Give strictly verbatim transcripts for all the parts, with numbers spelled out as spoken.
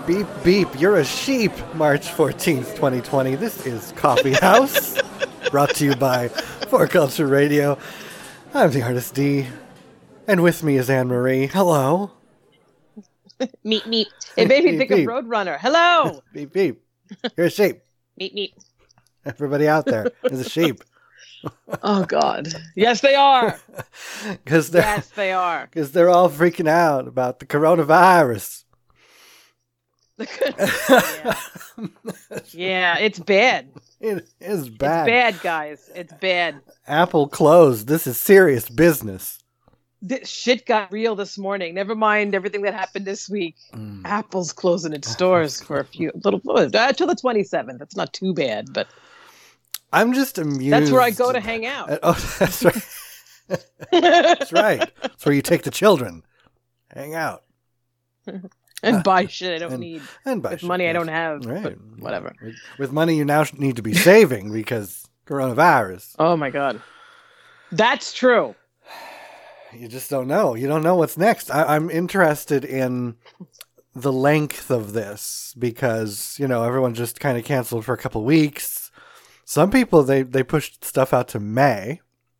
Beep, beep, you're a sheep. March fourteenth, twenty twenty. This is Coffee House, brought to you by four Culture Radio. I'm the artist D, and with me is Anne Marie. Hello. Meep, meep. It made me Beep, think beep. of Roadrunner. Hello. Beep, beep. You're a sheep. Meep, meep. Everybody out there is a sheep. Oh, God. Yes, they are. Because they're, Yes, they are. Because they're all freaking out about the coronavirus. yeah. yeah, it's bad. It is bad. It's bad, guys. It's bad. Apple closed. This is serious business. This shit got real this morning. Never mind everything that happened this week. Mm. Apple's closing its stores for a few little uh, till the twenty-seventh. That's not too bad, but I'm just amused. that's where I go to hang out. Uh, oh, that's right. That's right. That's where you take the children. Hang out. and buy shit I don't and, need. And buy with shit, money I yes. don't have. Right. But whatever. With, with money you now need to be saving because coronavirus. Oh my God. That's true. You just don't know. You don't know what's next. I, I'm interested in the length of this because, you know, everyone just kind of canceled for a couple of weeks. Some people, they, they pushed stuff out to May.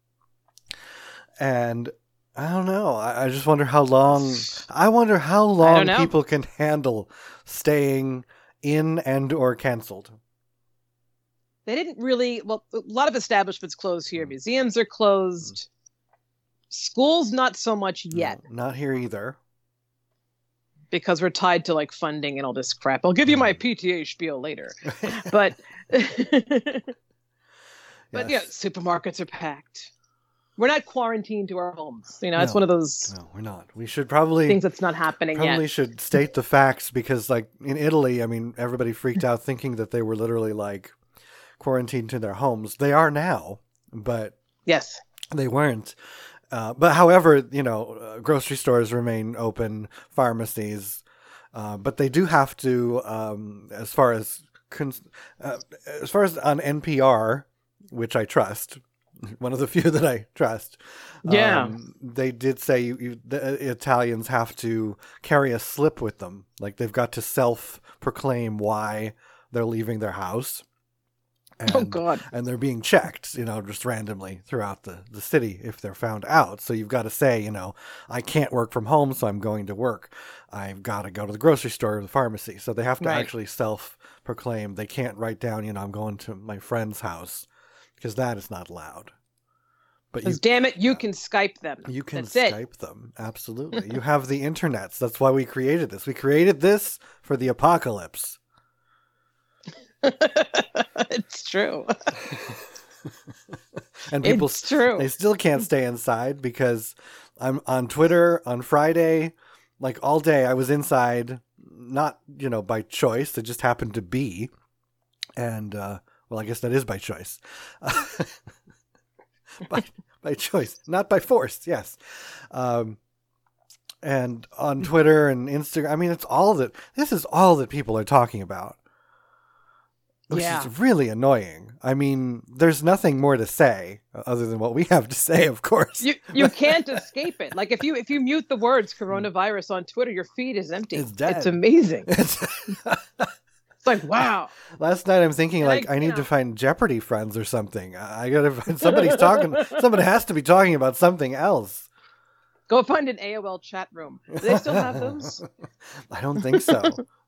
And I don't know. I, I just wonder how long, I wonder how long people can handle staying in and or canceled. They didn't really, well, a lot of establishments closed here. Museums are closed. Schools, not so much yet. No, not here either. Because we're tied to like funding and all this crap. I'll give you my P T A spiel later. but, but yes. yeah, supermarkets are packed. We're not quarantined to our homes. You know, no, it's one of those No, we're not. We should probably... things that's not happening Probably yet. should state the facts because, like, in Italy, I mean, everybody freaked out thinking that they were literally, like, quarantined to their homes. They are now, but Yes. they weren't. Uh, but however, you know, uh, grocery stores remain open, pharmacies, uh, but they do have to, um, as far as cons- uh, as far as on N P R, which I trust, one of the few that I trust. Yeah. Um, they did say you, you, the Italians have to carry a slip with them. Like they've got to self-proclaim why they're leaving their house. And, oh, God. And they're being checked, you know, just randomly throughout the, the city if they're found out. So you've got to say, you know, I can't work from home, so I'm going to work. I've got to go to the grocery store or the pharmacy. So they have to Right. actually self-proclaim. They can't write down, you know, I'm going to my friend's house because that is not allowed. But you, Because damn it, you can Skype them. you can That's it. Skype them. Absolutely. You have the internets. That's why we created this. We created this for the apocalypse. It's true. And people, It's true. they still can't stay inside because I'm on Twitter on Friday, like all day I was inside, not, you know, by choice. It just happened to be. And, uh, well, I guess that is by choice. by, by choice, not by force. Yes. Um, and on Twitter and Instagram, I mean, it's all that, this is all that people are talking about. Which Yeah. is really annoying. I mean, there's nothing more to say other than what we have to say, of course. You you can't escape it. Like if you if you mute the words coronavirus on Twitter, your feed is empty. It's dead. It's amazing. It's It's like, wow. Last night I'm thinking And like I- I, need you know. to find Jeopardy friends or something. I, I gotta find somebody's talking. Somebody has to be talking about something else. Go find an A O L chat room. Do they still have those? I don't think so.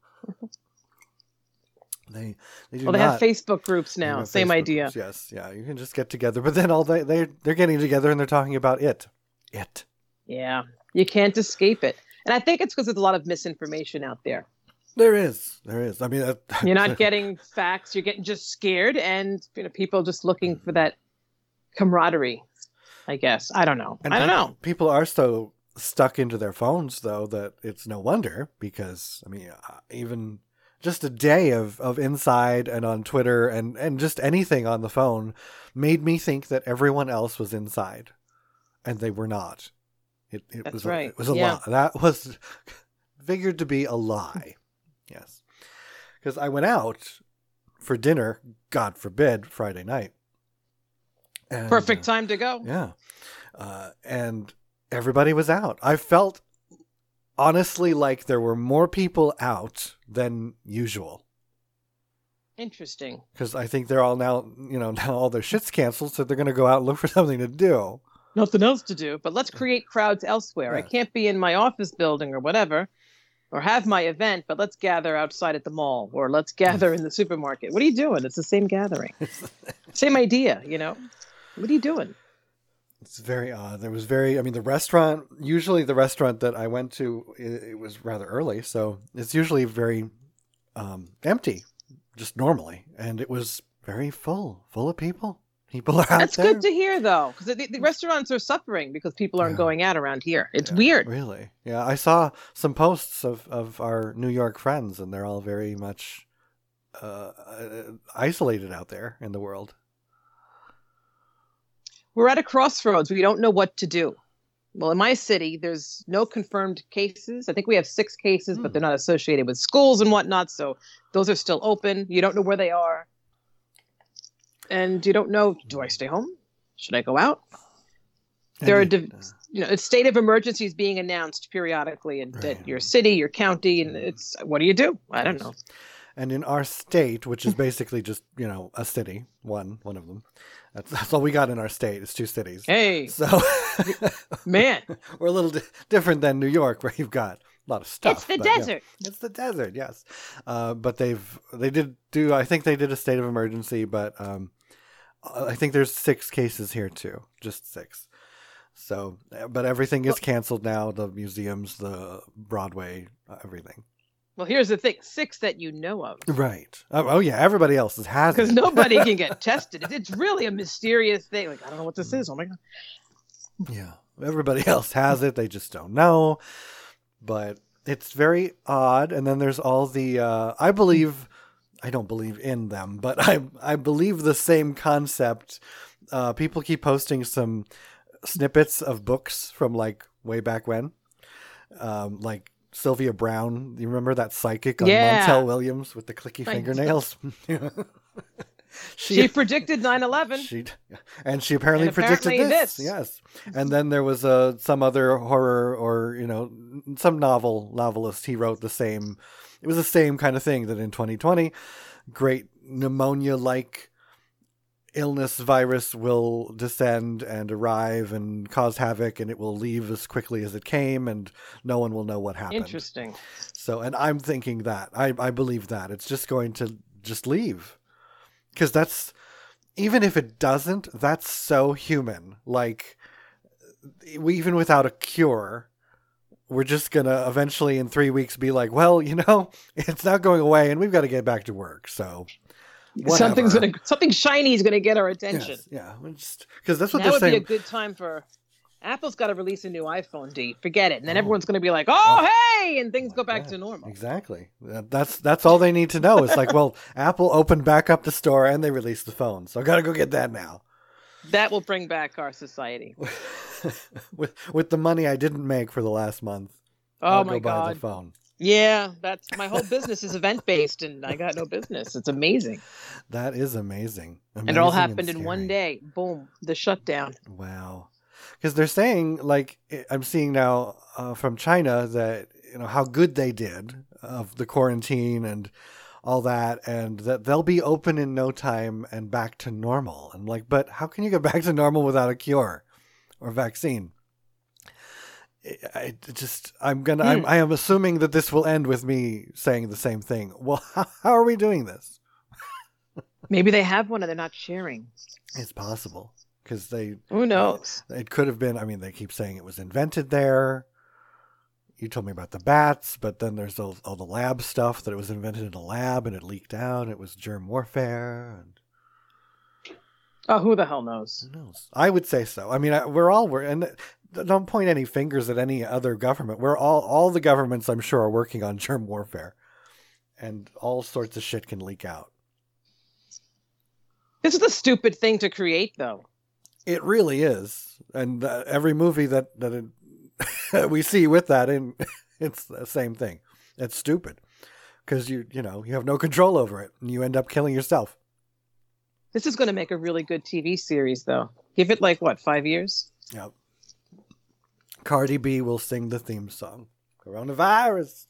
They they do Well, they not. have Facebook groups They now. have Same Facebook idea. groups, yes, yeah, you can just get together. But then all they they they're getting together and they're talking about it, it. Yeah. You can't escape it. And I think it's because there's a lot of misinformation out there. There is, there is. I mean, uh, You're not getting facts. You're getting just scared, and you know, people just looking for that camaraderie. I guess I don't know. And I don't people, know. People are so stuck into their phones, though, that it's no wonder because, I mean, uh, even just a day of, of inside and on Twitter and, and just anything on the phone made me think that everyone else was inside, and they were not. It, it That's was right. A, it was a Yeah. lie. That was figured to be a lie. Yes. Because I went out for dinner, God forbid, Friday night. And, Perfect uh, time to go. Yeah. Uh, and everybody was out. I felt honestly like there were more people out than usual. Interesting. Because I think they're all now, you know, now all their shit's canceled, so they're going to go out and look for something to do. Nothing else to do, but let's create crowds elsewhere. Yeah. I can't be in my office building or whatever, or have my event, but let's gather outside at the mall, or let's gather in the supermarket. What are you doing? It's the same gathering. Same idea, you know? What are you doing? It's very odd. There was very, I mean, the restaurant, usually the restaurant that I went to, it, it was rather early, so it's usually very um, empty. Just normally, and it was very full, full of people. People are out That's there. good to hear, though, because the, the restaurants are suffering because people aren't Yeah. going out around here. It's Yeah, weird. Really? Yeah, I saw some posts of, of our New York friends, and they're all very much uh, isolated out there in the world. We're at a crossroads. We don't know what to do. Well, in my city, there's no confirmed cases. I think we have six cases, Hmm. but they're not associated with schools and whatnot. So those are still open. You don't know where they are. And you don't know, do I stay home? Should I go out? There are, Indeed. div- you know, a state of emergency is being announced periodically in Right. your city, your county, and it's, what do you do? I don't know. And in our state, which is basically just, you know, a city, one, one of them. That's, that's all we got in our state. It's two cities. Hey, So man, we're a little di- different than New York, where you've got a lot of stuff. it's the but, yeah. desert. It's the desert, yes. Uh, but they've they did do. I think they did a state of emergency, but um, I think there's six cases here too, just six. So, but everything is canceled now. The museums, the Broadway, uh, everything. Well, here's the thing, six that you know of. Right. Oh, oh yeah. Everybody else has Because it. nobody can get tested. It's really a mysterious thing. Like, I don't know what this is. Oh my God. Yeah. Everybody else has it. They just don't know. But it's very odd. And then there's all the, uh, I believe, I don't believe in them, but I, I believe the same concept. Uh, people keep posting some snippets of books from like way back when. Um, like Sylvia Brown. You remember that psychic on Yeah. Montel Williams with the clicky I fingernails? She predicted nine eleven. She and she apparently And predicted apparently this. this. Yes, and then there was uh, some other horror or you know some novel novelist. He wrote the same. It was the same kind of thing that in twenty twenty, great pneumonia-like illness virus will descend and arrive and cause havoc, and it will leave as quickly as it came, and no one will know what happened. Interesting. So, and I'm thinking that I I believe that it's just going to just leave. Because that's, even if it doesn't, that's so human. Like, we, even without a cure, we're just going to eventually in three weeks be like, well, you know, it's not going away and we've got to get back to work. So, whatever. Something's gonna, something shiny is going to get our attention. Yes, yeah, because that's what Now they're would saying. be a good time for Apple's got to release a new iPhone, D. Forget it. And then everyone's going to be like, oh, hey, and things go back Yeah, to normal. Exactly. That- That's that's all they need to know. It's like, well, Apple opened back up the store and they released the phone, so I got to go get that now. That will bring back our society. with with the money I didn't make for the last month. Oh I'll my go buy God. the phone. Yeah, that's my whole business is event based, and I got no business. It's amazing. That is amazing. And it all Amazing happened in one scary. day. Boom, the shutdown. Wow. Because they're saying, like, I'm seeing now uh, from China that, you know, how good they did of the quarantine and all that, and that they'll be open in no time and back to normal. I'm like, but how can you get back to normal without a cure or vaccine? I I just, I'm gonna, I'm, Hmm. I am assuming that this will end with me saying the same thing. Well, how, how are we doing this? Maybe they have one and they're not sharing. It's possible because they, Who knows? it could have been, I mean, they keep saying it was invented there. You told me about the bats, but then there's all, all the lab stuff that it was invented in a lab and it leaked out. It was germ warfare. And Oh, who the hell knows? who knows? I would say so. I mean, I, we're all, we're, and don't point any fingers at any other government. We're all, all the governments, I'm sure, are working on germ warfare and all sorts of shit can leak out. This is a stupid thing to create, though. It really is. And uh, every movie that, that it, we see with that, in, it's the same thing. It's stupid because you, you know, you have no control over it and you end up killing yourself. This is going to make a really good T V series, though. Give it like, what, five years? Yep. Cardi B will sing the theme song. Coronavirus.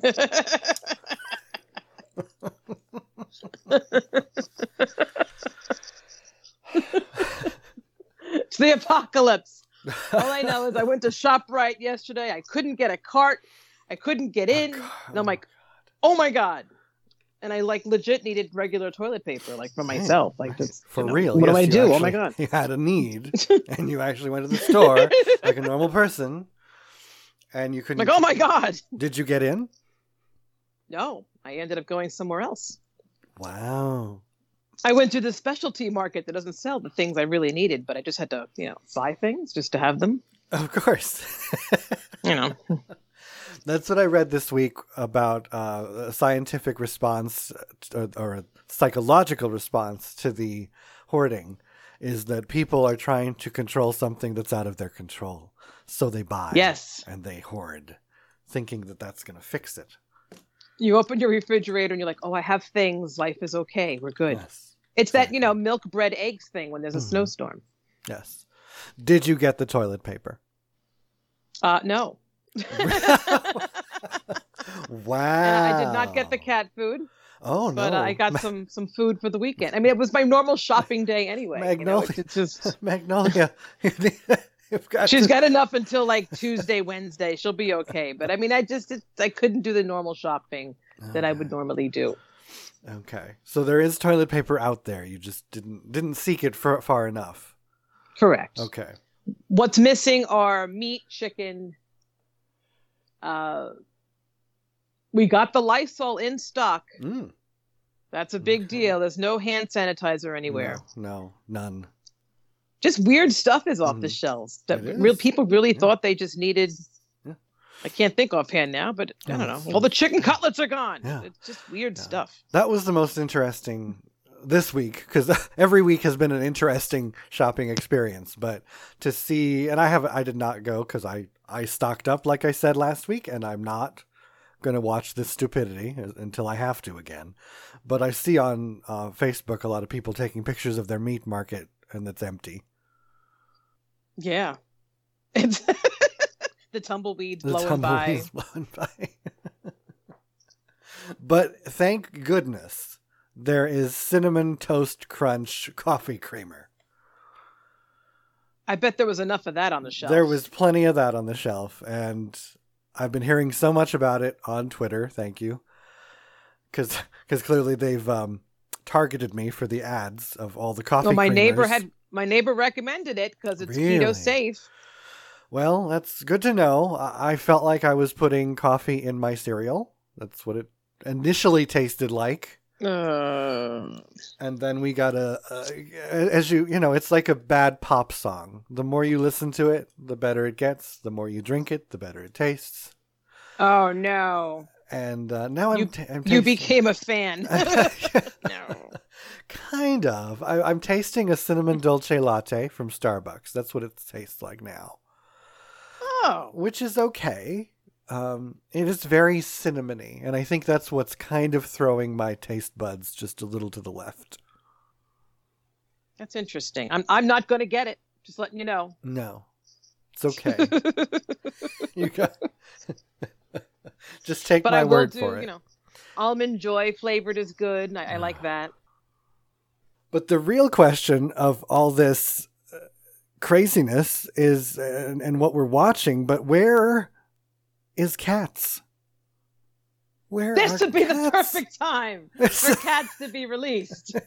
It's the apocalypse. All I know is I went to ShopRite yesterday. I couldn't get a cart. I couldn't get in. Oh, and I'm like, oh my God. And I like legit needed regular toilet paper, like for myself. Like just, for you know, real. What yes, do I you do? Actually, Oh my God. You had a need and you actually went to the store like a normal person and you couldn't. Like, oh my God. Did you get in? No, I ended up going somewhere else. Wow. I went to the specialty market that doesn't sell the things I really needed, but I just had to, you know, buy things just to have them. Of course. You know. That's what I read this week about uh, a scientific response or, or a psychological response to the hoarding is that people are trying to control something that's out of their control. So they buy. Yes. And they hoard, thinking that that's going to fix it. You open your refrigerator and you're like, oh, I have things. Life is okay. We're good. Yes. It's exactly. that, you know, milk, bread, eggs thing when there's a mm-hmm. snowstorm. Yes. Did you get the toilet paper? Uh, no. Wow. And I did not get the cat food. Oh, no. But uh, I got some, some food for the weekend. I mean, it was my normal shopping day anyway. Magnolia. You know, it's just... Magnolia. got She's to... got enough until like Tuesday, Wednesday. She'll be okay. But I mean, I just, it, I couldn't do the normal shopping that okay. I would normally do. Okay. So there is toilet paper out there. You just didn't, didn't seek it for, far enough. Correct. Okay. What's missing are meat, chicken. Uh, we got the Lysol in stock. Mm. That's a big okay. deal. There's no hand sanitizer anywhere. No, no none. Just weird stuff is off mm. the shelves. That real people really yeah. thought they just needed. Yeah. I can't think offhand now, but I don't know. All the chicken cutlets are gone. Yeah. It's just weird yeah. stuff. That was the most interesting this week because every week has been an interesting shopping experience. But to see, and I have, I did not go because I I stocked up like I said last week, and I'm not going to watch this stupidity until I have to again. But I see on uh, Facebook a lot of people taking pictures of their meat market and it's empty. Yeah. It's the tumbleweeds the blowing tumbleweeds by. Blowing by. But thank goodness there is Cinnamon Toast Crunch coffee creamer. I bet there was enough of that on the shelf. There was plenty of that on the shelf, and I've been hearing so much about it on Twitter. Thank you. Because because clearly they've um, targeted me for the ads of all the coffee. Well, my creamers. neighbor had my neighbor recommended it because it's really? keto safe. Well, that's good to know. I felt like I was putting coffee in my cereal. That's what it initially tasted like. Uh... And then we got a, a, as you, you know, it's like a bad pop song. The more you listen to it, the better it gets. The more you drink it, the better it tastes. Oh, no. And uh, now I'm, you, t- I'm you became a fan. No. Kind of. I, I'm tasting a cinnamon dolce latte from Starbucks. That's what it tastes like now. Oh. Which is okay. Um, it is very cinnamony, and I think that's what's kind of throwing my taste buds just a little to the left. That's interesting. I'm I'm not going to get it. Just letting you know. No, it's okay. You got. Just take but my I will word do, for it. You know, Almond Joy flavored is good, and I, I like that. But the real question of all this uh, craziness is, uh, and what we're watching, but where is Cats? Where this are would be Cats? The perfect time for Cats to be released.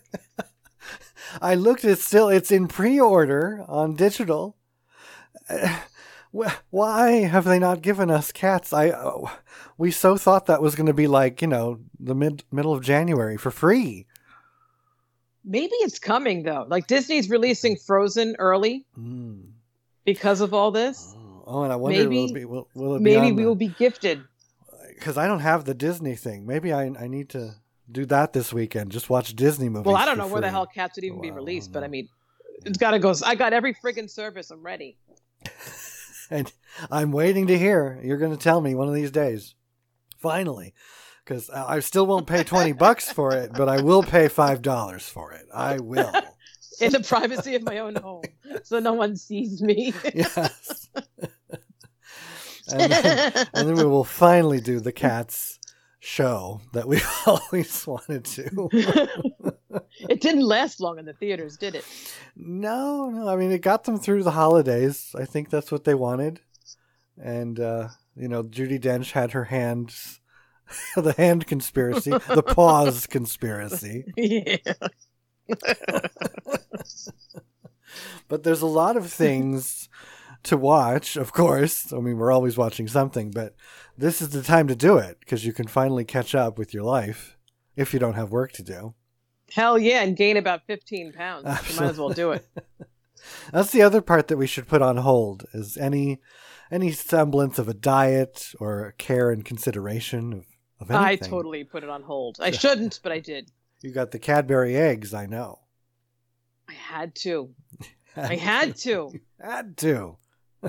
I looked, it's still, it's in pre-order on digital. Uh, why have they not given us Cats? I uh, we so thought that was going to be like, you know, the mid middle of January for free. Maybe it's coming though. Like Disney's releasing Frozen early mm. because of all this. Oh, oh and I wonder, maybe, will it be, will, will it be maybe we the, will be gifted. Because I don't have the Disney thing. Maybe I I need to do that this weekend. Just watch Disney movies. Well, I don't know free. where the hell Cats would even oh, be released, I but I mean, it's got to go. I got every friggin' service. I'm ready. And I'm waiting to hear. You're going to tell me one of these days. Finally. Because I still won't pay twenty bucks for it, but I will pay five dollars for it. I will. In the privacy of my own home. So no one sees me. Yes. and then, and then we will finally do the Cats show that we always wanted to. It didn't last long in the theaters, did it? No, no. I mean, it got them through the holidays. I think that's what they wanted. And, uh, you know, Judi Dench had her hands, the hand conspiracy, the paws conspiracy. Yeah. But there's a lot of things to watch, of course. I mean, we're always watching something, but this is the time to do it because you can finally catch up with your life if you don't have work to do. Hell yeah, and gain about fifteen pounds. Absolutely. You might as well do it. That's the other part that we should put on hold is any any semblance of a diet or care and consideration of, of anything. I totally put it on hold. I shouldn't, but I did. You got the Cadbury eggs, I know. I had to. I had to. Had to.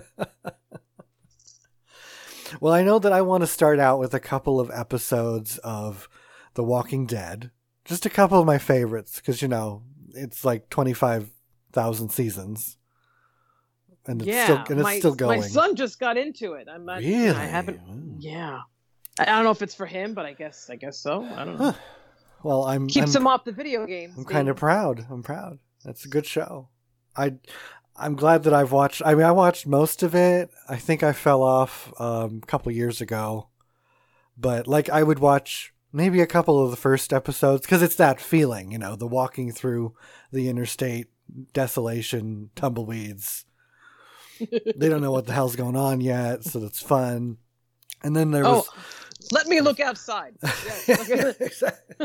Well, I know that I want to start out with a couple of episodes of The Walking Dead. Just a couple of my favorites, because, you know, it's like twenty-five thousand seasons. And it's, yeah, still, and it's my, still going. My son just got into it. I'm not, really? I haven't. Ooh. Yeah. I, I don't know if it's for him, but I guess I guess so. I don't know. Huh. Well, I'm... Keeps I'm, him off the video games. I'm kind of proud. I'm proud. That's a good show. I, I'm glad that I've watched... I mean, I watched most of it. I think I fell off um, a couple years ago. But, like, I would watch... maybe a couple of the first episodes, because it's that feeling, you know, the walking through the interstate, desolation, tumbleweeds. They don't know what the hell's going on yet, so it's fun. And then there was... Oh, let me look outside. Yes.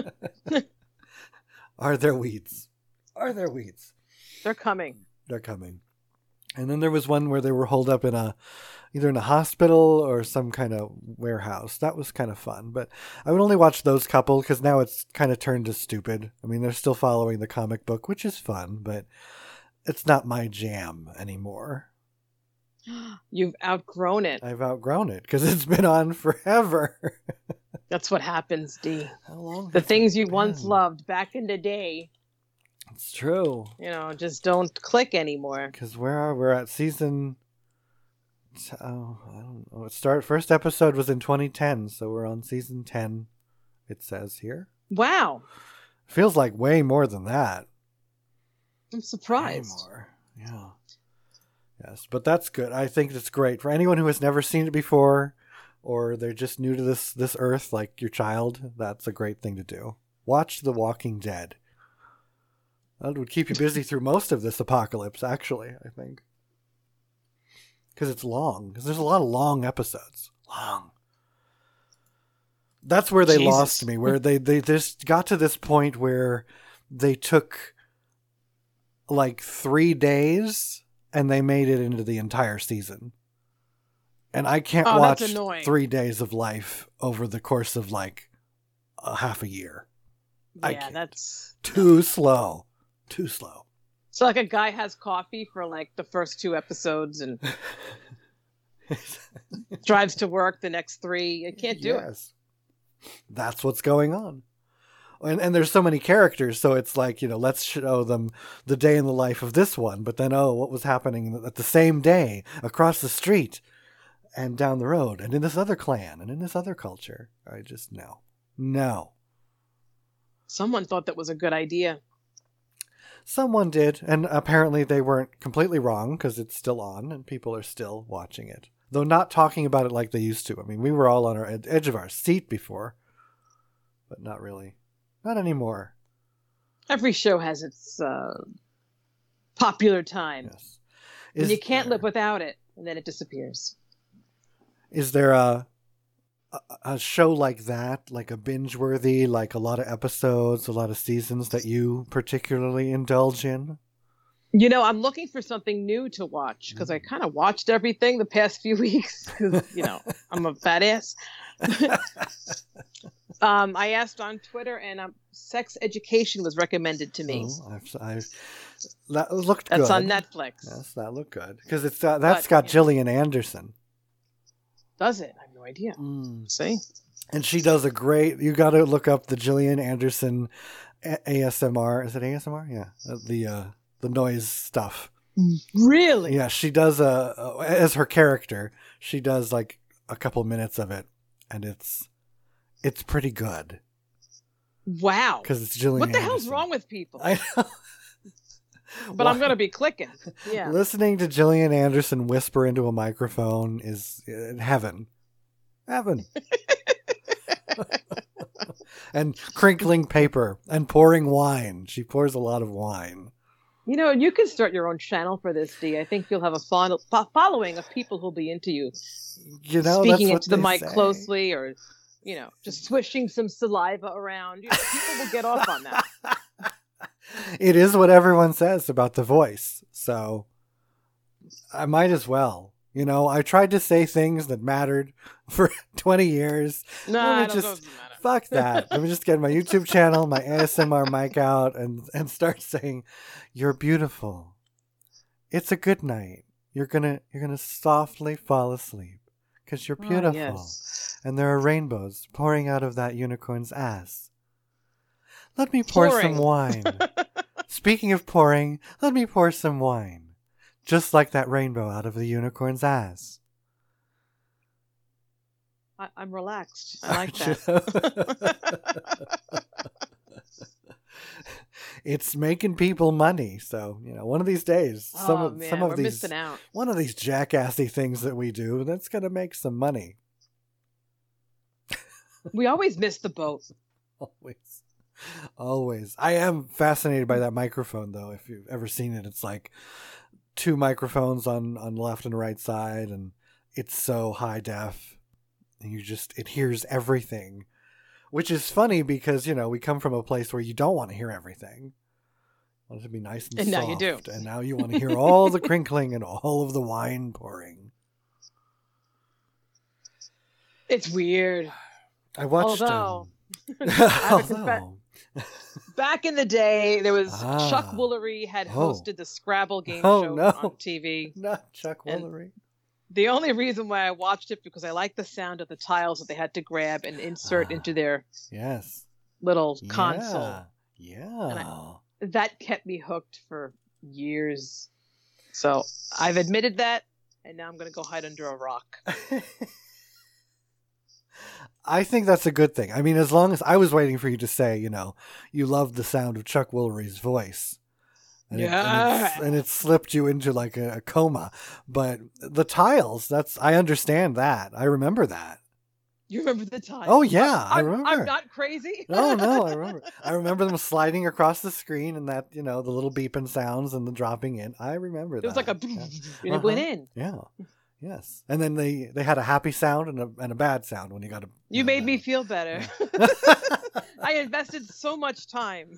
Are there weeds? Are there weeds? They're coming. They're coming. And then there was one where they were holed up in a... either in a hospital or some kind of warehouse. That was kind of fun. But I would only watch those couple because now it's kind of turned to stupid. I mean, they're still following the comic book, which is fun, but it's not my jam anymore. You've outgrown it. I've outgrown it because it's been on forever. That's what happens, D. How long? The things you once loved back in the day. It's true. You know, just don't click anymore. Because where are we? We're at season... Oh, I don't know. It start first episode was in twenty ten, so we're on season ten. It says here. Wow, feels like way more than that. I'm surprised. Way more, yeah. Yes, but that's good. I think it's great for anyone who has never seen it before, or they're just new to this this earth, like your child. That's a great thing to do. Watch The Walking Dead. That would keep you busy through most of this apocalypse. Actually, I think. Because it's long. Because there's a lot of long episodes. Long. That's where they Jesus. lost me. Where they, they just got to this point where they took like three days and they made it into the entire season. And I can't oh, watch that's annoying. three days of life over the course of like a half a year. Yeah, I can't. that's Too slow. Too slow. So like a guy has coffee for like the first two episodes and drives to work the next three. I can't do yes. it. That's what's going on. And and there's so many characters, so it's like, you know, let's show them the day in the life of this one, but then, oh, what was happening at the same day across the street and down the road and in this other clan and in this other culture. I just, no. No. Someone thought that was a good idea. Someone did, and apparently they weren't completely wrong because it's still on and people are still watching it. Though not talking about it like they used to. I mean, we were all on our ed- edge of our seat before, but not really. Not anymore. Every show has its uh, popular time. Yes. And Is you can't there, live without it, and then it disappears. Is there a, a a show like that, like a binge-worthy, like a lot of episodes, a lot of seasons that you particularly indulge in? You know, I'm looking for something new to watch because I kind of watched everything the past few weeks because, you know, I'm a fat ass. um, I asked on Twitter and um, Sex Education was recommended to me. Oh, I've, I've, that looked That's good. on Netflix. Yes, that looked good. Because it's uh, that's But, got yeah. Gillian Anderson. Does it? I have no idea. Mm. See? And she does a great, you got to look up the Gillian Anderson A S M R. Is it A S M R? Yeah. Uh, The, uh, the noise stuff. Really? Yeah, she does a, a as her character. She does like a couple minutes of it, and it's it's pretty good. Wow. Because it's Gillian What the Anderson. hell's wrong with people? I know. But I'm going to be clicking. Yeah. Listening to Gillian Anderson whisper into a microphone is uh, heaven. Heaven. And crinkling paper and pouring wine. She pours a lot of wine. You know, you can start your own channel for this, Dee. I think you'll have a fo- fo- following of people who'll be into you. You know, speaking that's into the what they mic say. closely, or you know, just swishing some saliva around. You know, people will get off on that. It is what everyone says about the voice, so I might as well. You know, I tried to say things that mattered for twenty years. No, Let me it just doesn't matter. fuck that. Let me just get my YouTube channel, my A S M R mic out, and and start saying, "You're beautiful. It's a good night. You're gonna you're gonna softly fall asleep because you're Oh, beautiful, yes. and there are rainbows pouring out of that unicorn's ass. Let me pour Pouring. some wine. Speaking of pouring, let me pour some wine, just like that rainbow out of the unicorn's ass." I- I'm relaxed. I like Aren't that. you? It's making people money, so you know, one of these days, some oh of man, some of we're these missing out. one of these jackassy things that we do, that's gonna make some money. We always miss the boat. Always, always. I am fascinated by that microphone, though. If you've ever seen it, it's like two microphones on on the left and the right side, and it's so high def, and you just it hears everything. Which is funny because, you know, we come from a place where you don't want to hear everything. You want it to be nice and, And now soft. you do. And now you want to hear all the crinkling and all of the wine pouring. It's weird. I watched... Although, um, I have to although back in the day, there was Ah. Chuck Woolery had Oh. hosted the Scrabble game Oh, show no. on T V. not Chuck And- Woolery. The only reason why I watched it because I liked the sound of the tiles that they had to grab and insert Ah. into their Yes. little Yeah. console. Yeah. That kept me hooked for years. So I've admitted that, and now I'm going to go hide under a rock. I think that's a good thing. I mean, as long as I was waiting for you to say, you know, you loved the sound of Chuck Woolery's voice. And, it, and, Yeah. it's, and it slipped you into like a, a coma. But the tiles, that's, I understand that. I remember that. You remember the time? Oh, yeah, I I'm, remember. I'm not crazy. No, no, I remember. I remember them sliding across the screen and that, you know, the little beeping sounds and the dropping in. I remember that. It was like a, Yeah. and it went Uh-huh. in. Yeah. Yes. And then they, they had a happy sound and a, and a bad sound when you got a. You uh, made me feel better. I invested so much time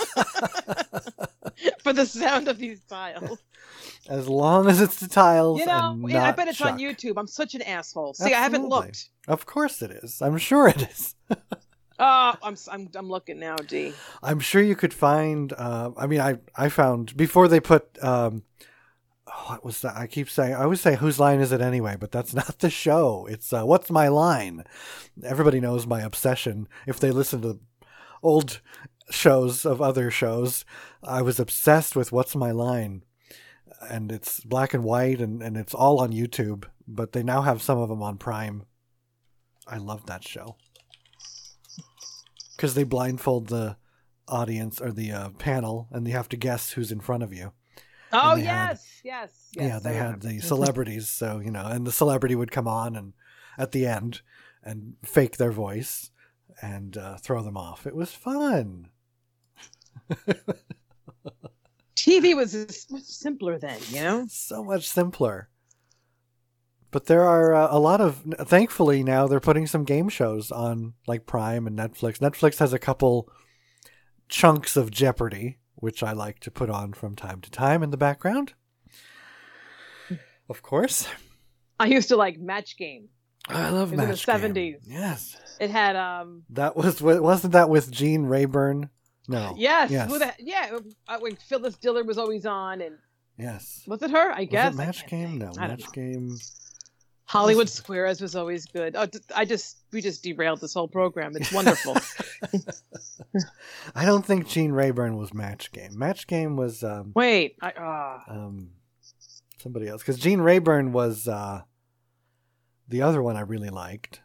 for the sound of these tiles. As long as it's the tiles. You know, and yeah, I not bet it's on Chuck. YouTube. I'm such an asshole. See, I haven't Absolutely. looked. Of course it is. I'm sure it is. Oh, I'm I'm I'm looking now, D. I'm sure you could find. Uh, I mean, I I found before they put. Um, oh, what was that? I keep saying. I always say, "Whose line is it anyway?" But that's not the show. It's uh, "What's My Line." Everybody knows my obsession. If they listen to old shows of other shows, I was obsessed with "What's My Line," and it's black and white, and and it's all on YouTube. But they now have some of them on Prime. I love that show. Because they blindfold the audience or the uh, panel, and you have to guess who's in front of you. Oh they had- yes, yes, yes. yeah, they I had remember. the celebrities, so you know, and the celebrity would come on and at the end and fake their voice and uh, throw them off. It was fun. T V was much simpler then, you know. So much simpler. But there are uh, a lot of, thankfully now they're putting some game shows on like Prime and Netflix. Netflix has a couple chunks of Jeopardy, which I like to put on from time to time in the background. Of course. I used to like Match Game. I love It was in the Match Game. seventies. Yes. It had um. That was, wasn't that with Gene Rayburn? No. Yes. Yes. Who the, yeah. uh, When Phyllis Diller was always on, and Yes. was it her? I Was guess. it I Match can't Game? think. No, I don't Match know. Game. Hollywood Squares was always good. Oh, d- I just we just derailed this whole program. It's wonderful. I don't think Gene Rayburn was Match Game. Match Game was um, Wait. I uh, um, somebody else. Because Gene Rayburn was uh, the other one I really liked.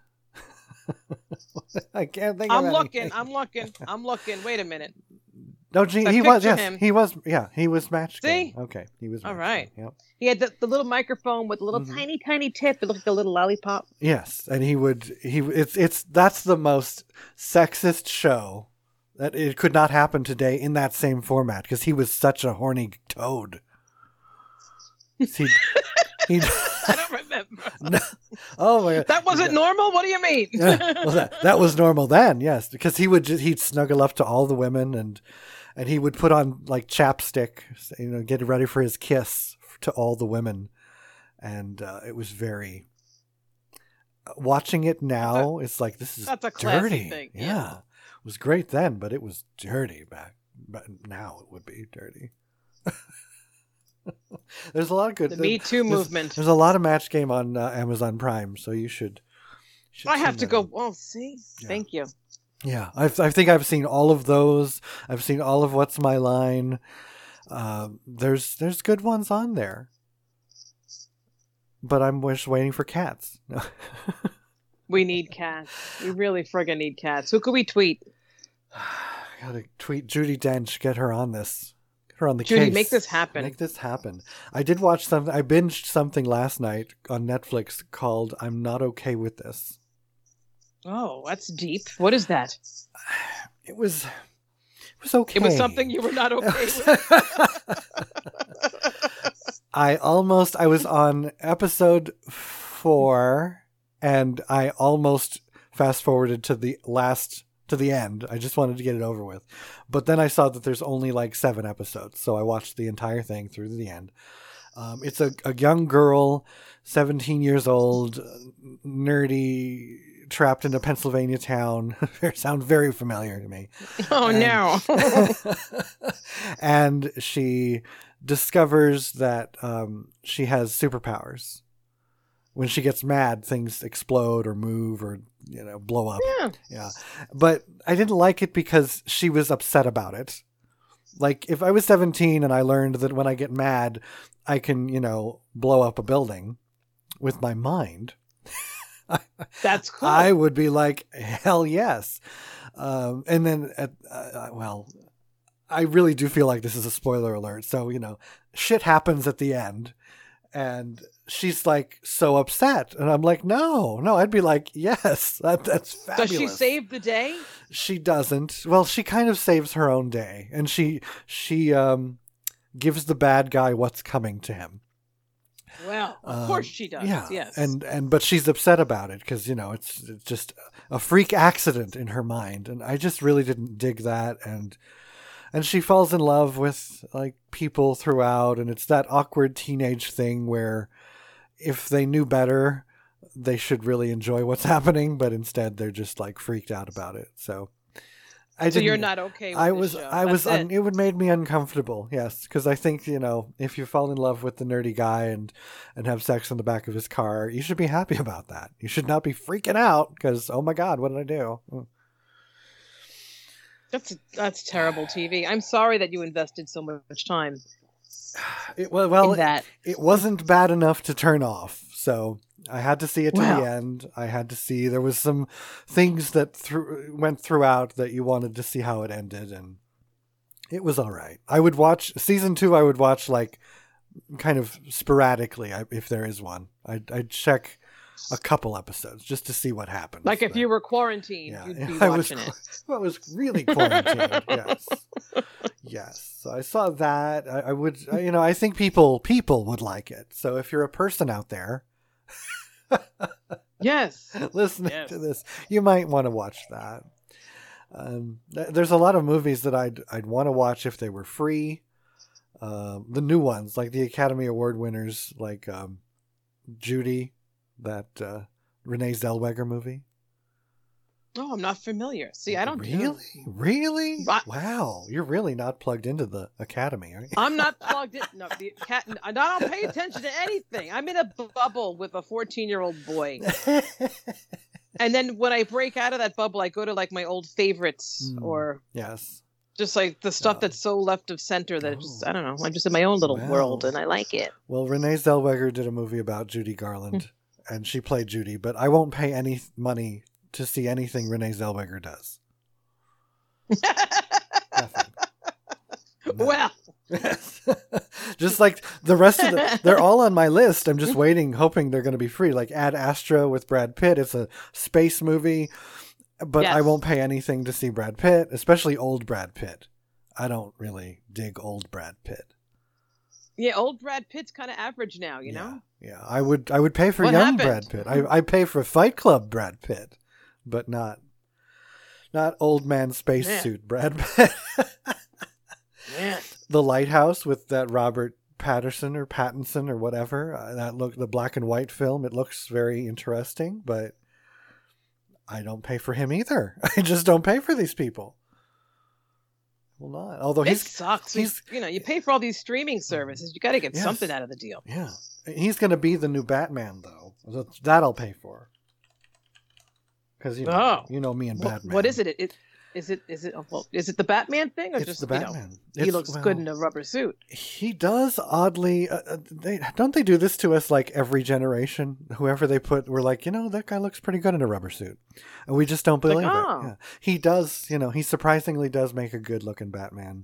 I can't think. I'm of looking. anything. I'm looking. I'm looking. Wait a minute. No, G- I he was. picture Yes, him. he was. Yeah, he was match See? game. Okay, he was. All match right. game, Yep. He had the, the little microphone with a little Mhm. tiny, tiny tip. It looked like a little lollipop. Yes, and he would. He it's it's that's the most sexist show that it could not happen today in that same format because he was such a horny toad. He he. I don't remember. No. Oh my god, That wasn't normal? What do you mean? Yeah, well, that, that was normal then, yes, because he would just, he'd snuggle up to all the women and and he would put on like chapstick, you know, get ready for his kiss to all the women, and uh, it was very. Watching it now, it's like this is That's a classy dirty. thing, Yeah. yeah. It was great then, but it was dirty back. But now it would be dirty. There's a lot of good. The Me Too there's, movement. There's a lot of Match Game on uh, Amazon Prime, so you should. should I tune have to that go. in. Well, see? Yeah. Thank you. Yeah, I've, I think I've seen all of those. I've seen all of What's My Line. Uh, there's there's good ones on there, but I'm just waiting for Cats. We need cats. We really friggin' need cats. Who could we tweet? Gotta tweet Judi Dench. Get her on this. Get her on the Judy, case. make this happen. Make this happen. I did watch something. I binged something last night on Netflix called "I'm Not Okay with This." Oh, that's deep. What is that? It was. It was okay. It was something you were not okay with. I almost. I was on episode four, and I almost fast forwarded to the last to the end. I just wanted to get it over with, but then I saw that there's only like seven episodes, so I watched the entire thing through to the end. Um, it's a, a young girl, seventeen years old, nerdy, trapped in a Pennsylvania town. Sounds very familiar to me. Oh, And- no. and she discovers that um, she has superpowers. When she gets mad, things explode or move or, you know, blow up. Yeah. Yeah. But I didn't like it because she was upset about it. Like, if I was seventeen and I learned that when I get mad, I can, you know, blow up a building with my mind, That's cool. I would be like, hell yes. Um, and then, at, uh, well, I really do feel like this is a spoiler alert. So, you know, shit happens at the end. And she's like so upset. And I'm like, no, no. I'd be like, yes, that, that's fabulous. Does she save the day? She doesn't. Well, she kind of saves her own day. And she, she um, gives the bad guy what's coming to him. Well, of Um, course she does. Yeah, Yes. and and but she's upset about it because you know it's it's just a freak accident in her mind, and I just really didn't dig that. And and she falls in love with like people throughout, and it's that awkward teenage thing where if they knew better, they should really enjoy what's happening, but instead they're just like freaked out about it. So I so didn't. you're not okay with I this was, show. I was, That's un, it. it would made me uncomfortable. Yes. Cause I think, you know, if you fall in love with the nerdy guy and, and have sex in the back of his car, you should be happy about that. You should not be freaking out because, oh my God, what did I do? That's that's terrible T V. I'm sorry that you invested so much time It, well, well, in that. it, it wasn't bad enough to turn off. So I had to see it to Wow. the end. I had to see, there was some things that through, went throughout that you wanted to see how it ended. And it was all right. I would watch season two. I would watch like kind of sporadically I- if there is one. I'd, I'd check a couple episodes just to see what happens. Like if But, you were quarantined, yeah, you'd be I was, watching it. I was really quarantined. Yes, yes. So I saw that. I, I would, I- you know, I think people people would like it. So if you're a person out there Yes. listening Yes. to this, you might want to watch that. Um, th- there's a lot of movies that I'd I'd want to watch if they were free. Um, the new ones, like the Academy Award winners, like um, Judy, that uh, Renee Zellweger movie. Oh, I'm not familiar. See, I don't really, do. really. But- Wow, you're really not plugged into the Academy, are you? I'm not plugged in. No, the cat. I don't pay attention to anything. I'm in a bubble with a fourteen-year-old boy, and then when I break out of that bubble, I go to like my old favorites Hmm. or Yes. just like the stuff Oh. that's so left of center that it just Oh. I don't know. I'm just in my own little Wow. world, and I like it. Well, Renee Zellweger did a movie about Judy Garland, and she played Judy, but I won't pay any money to see anything Renee Zellweger does. Nothing. No. Well, just like the rest of the, they're all on my list. I'm just waiting, hoping they're going to be free. Like Ad Astra with Brad Pitt. It's a space movie, but yes. I won't pay anything to see Brad Pitt, especially old Brad Pitt. I don't really dig old Brad Pitt. Yeah, old Brad Pitt's kind of average now, you yeah, know? Yeah, I would I would pay for What young happened? Brad Pitt. I I pay for Fight Club Brad Pitt, but not not old man spacesuit Brad Pitt. Yeah. The Lighthouse with that Robert Patterson or Pattinson or whatever. Uh, that look the black and white film. It looks very interesting, but I don't pay for him either. I just don't pay for these people. Well, not. Although it he's sucks. he's you know, you pay for all these streaming services. You got to get yes. something out of the deal. Yeah, he's going to be the new Batman, though. That I'll pay for. Because you know, Oh. you know me and Well, Batman. what is it? It is it is it well, is it the Batman thing or It's just the you know, Batman. he It's- looks well, good in a rubber suit. He does oddly. Uh, uh, they don't they do this to us like every generation. Whoever they put, we're like, you know, that guy looks pretty good in a rubber suit, and we just don't believe Like, it. oh. Yeah. He does. You know, he surprisingly does make a good looking Batman.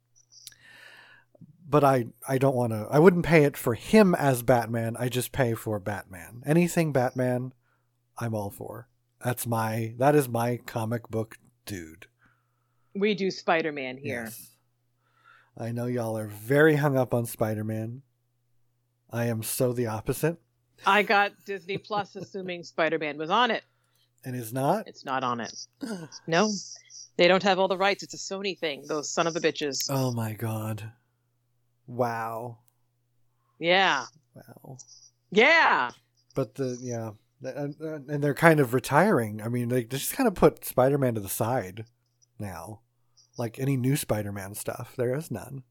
But I, I don't want to. I wouldn't pay it for him as Batman. I just pay for Batman. Anything Batman, I'm all for. That's my. That is my comic book dude. We do Spider-Man here. Yes. I know y'all are very hung up on Spider-Man. I am so the opposite. I got Disney Plus assuming Spider-Man was on it. And is not? It's not on it. No. They don't have all the rights. It's a Sony thing. Those son of a bitches. Oh my god. Wow. Yeah. Wow. Yeah. But the, yeah. And, and they're kind of retiring. I mean, they just kind of put Spider-Man to the side now. Like any new Spider-Man stuff. There is none.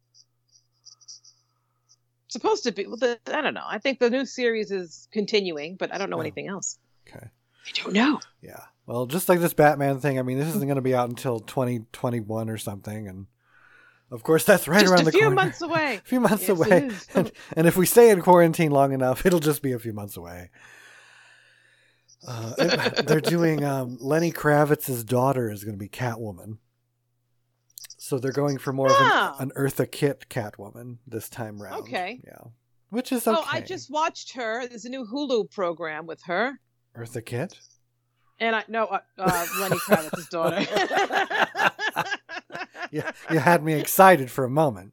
Supposed to be. Well, the, I don't know. I think the new series is continuing, but I don't know Oh. anything else. Okay. I don't know. Yeah. Well, just like this Batman thing, I mean, this isn't going to be out until twenty twenty-one or something. And of course, that's right Just around a the few corner. months away. A few months Yes, it away. is. And, and if we stay in quarantine long enough, it'll just be a few months away. Uh, it- they're doing um, Lenny Kravitz's daughter is going to be Catwoman. So they're going for more Ah. of an, an Eartha Kitt Catwoman this time round. Okay. Yeah. Which is okay. Oh, I just watched her. There's a new Hulu program with her. Eartha Kitt? And I no uh, uh, Lenny Kravitz's daughter. you, you had me excited for a moment.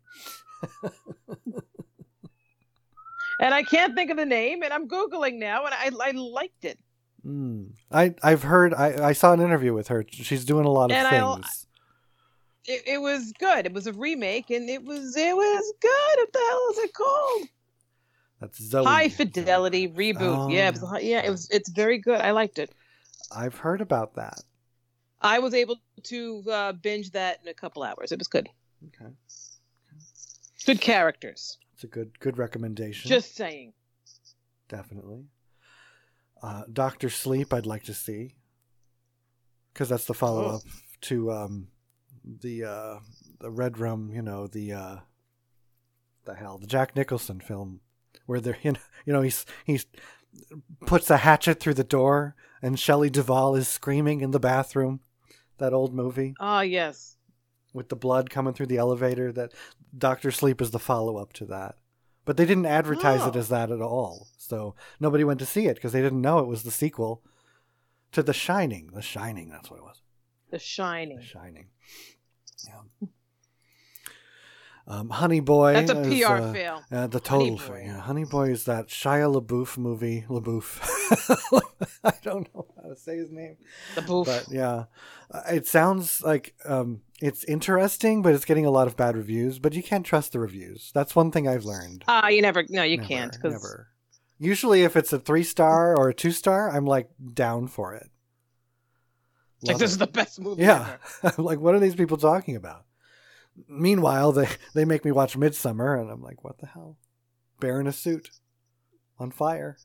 And I can't think of the name, and I'm Googling now, and I I liked it. Mm. I, I've heard, I, I saw an interview with her. She's doing a lot of And I- things. it. It was good. It was a remake, and it was it was good. What the hell is it called? That's Zoe. High Fidelity Reboot. Oh, yeah, it was, yeah. yeah, it was. It's very good. I liked it. I've heard about that. I was able to uh, binge that in a couple hours. It was good. Okay. Good characters. It's a good good recommendation. Just saying. Definitely. Uh, Doctor Sleep, I'd like to see. Because that's the follow up Oh. to um, the uh, the Red Rum, you know, the uh, the hell, the Jack Nicholson film where they're, you know, you know he's he's puts a hatchet through the door and Shelley Duvall is screaming in the bathroom. That old movie Ah, yes. with the blood coming through the elevator. That Doctor Sleep is the follow up to that. But they didn't advertise it Oh. as that at all. So nobody went to see it because they didn't know it was the sequel to The Shining. The Shining, that's what it was. The Shining. The Shining. Yeah. Um, Honey Boy. That's a is, P R uh, fail. Uh, the Honey total Boy. thing. Yeah, Honey Boy is that Shia LaBeouf movie. LaBeouf. I don't know how to say his name. The boof. But yeah, Uh, it sounds like um, it's interesting, but it's getting a lot of bad reviews. But you can't trust the reviews. That's one thing I've learned. Ah, you never. No, you Never, can't. Cause Never. Usually, if it's a three star or a two star, I'm like down for it. like Love this it. is the best movie Yeah. ever. I'm like, what are these people talking about? Meanwhile, they, they make me watch Midsummer, and I'm like, what the hell? Bear in a suit. On fire.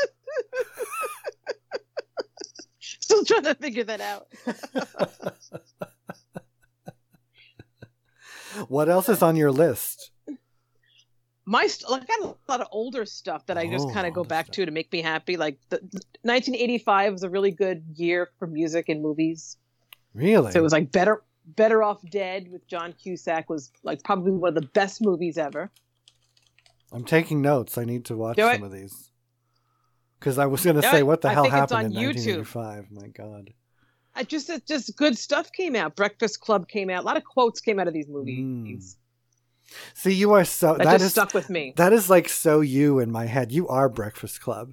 Still trying to figure that out. What else is on your list? My st- like, I got a lot of older stuff that I just Oh, kind of go older back stuff. to to make me happy. Like the, nineteen eighty-five was a really good year for music and movies. Really? So it was like Better Better Off Dead with John Cusack was like probably one of the best movies ever. I'm taking notes. I need to watch Do some it. of these. Because I was going to Do say, it. what the I hell think it's happened in on YouTube. nineteen eighty-five? My God. I just it just good stuff came out. Breakfast Club came out. A lot of quotes came out of these movies. See, you are so... That, That just is stuck with me. That is like so you in my head. You are Breakfast Club.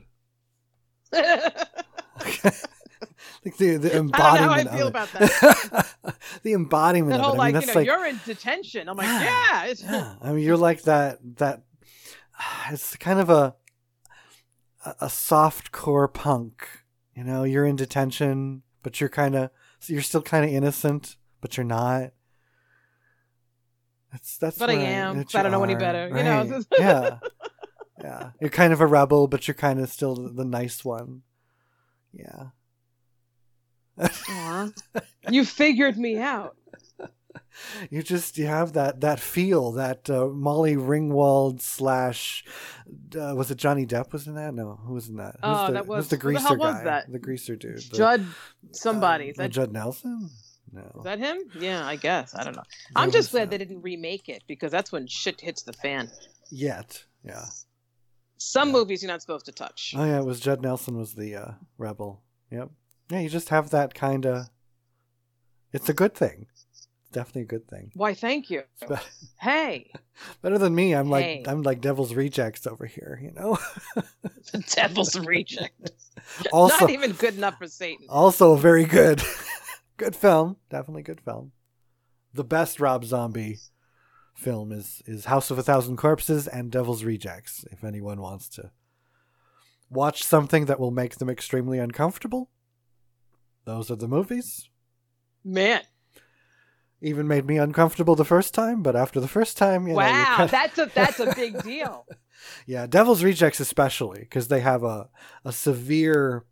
Like the, the embodiment I don't know how I feel of about it. The embodiment that of whole it. I mean, like, you that's know, like, you're in detention. I'm like, Yeah. yeah. It's, yeah. I mean, you're like that, that, it's kind of a, a soft core punk, you know, you're in detention, but you're kind of, so you're still kind of innocent, but you're not. That's, that's But I where am, that but I don't know any are, better, you know? right. Yeah. Yeah. You're kind of a rebel, but you're kind of still the, the nice one. Yeah. Aw. You figured me out. You just you have that that feel that uh, Molly Ringwald slash uh, was it Johnny Depp was in that? No, who was in that? Who's Oh, the, that was- who's the who the greaser hell was guy? that? The greaser dude. The- Judd somebody. uh, Is that, Judd Nelson? No. is that him? Yeah, I guess. I don't know. I'm There just was, glad uh, they didn't remake it because that's when shit hits the fan. Yet, yeah. Some Yeah. movies you're not supposed to touch. Oh yeah, it was Judd Nelson was the uh, rebel. Yep. Yeah, you just have that kind of. It's a good thing. It's definitely a good thing. Why, thank you. It's be- Hey, better than me. I'm like Hey. I'm like Devil's Rejects over here. You know. the devil's reject. Also, Not even good enough for Satan. also very good. Good film. Definitely good film. The best Rob Zombie film is, is House of a Thousand Corpses and Devil's Rejects. If anyone wants to watch something that will make them extremely uncomfortable, those are the movies. Man, Even made me uncomfortable the first time, but after the first time, you know, you wow, kinda- that's a that's a big deal. Yeah, Devil's Rejects especially, because they have a, a severe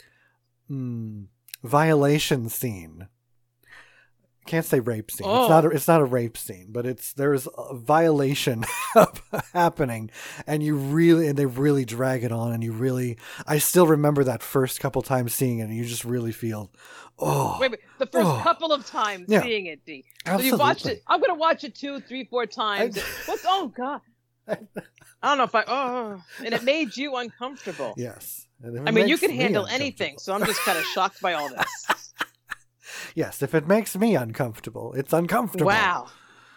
mm, violation scene. Can't say rape scene. Oh. It's not. A, it's not a rape scene, but it's there's a violation happening, and you really and they really drag it on, and you really. I still remember that first couple times seeing it, and you just really feel, oh, Wait, wait, the first Oh. couple of times Yeah. seeing it, D. So you watched absolutely. it. I'm gonna watch it two, three, four times. I- What's? Oh God. I don't know if I. Oh, and it made you uncomfortable. Yes. And if it I mean, you makes can me handle anything, uncomfortable- so I'm just kind of shocked by all this. Yes, if it makes me uncomfortable, it's uncomfortable. Wow.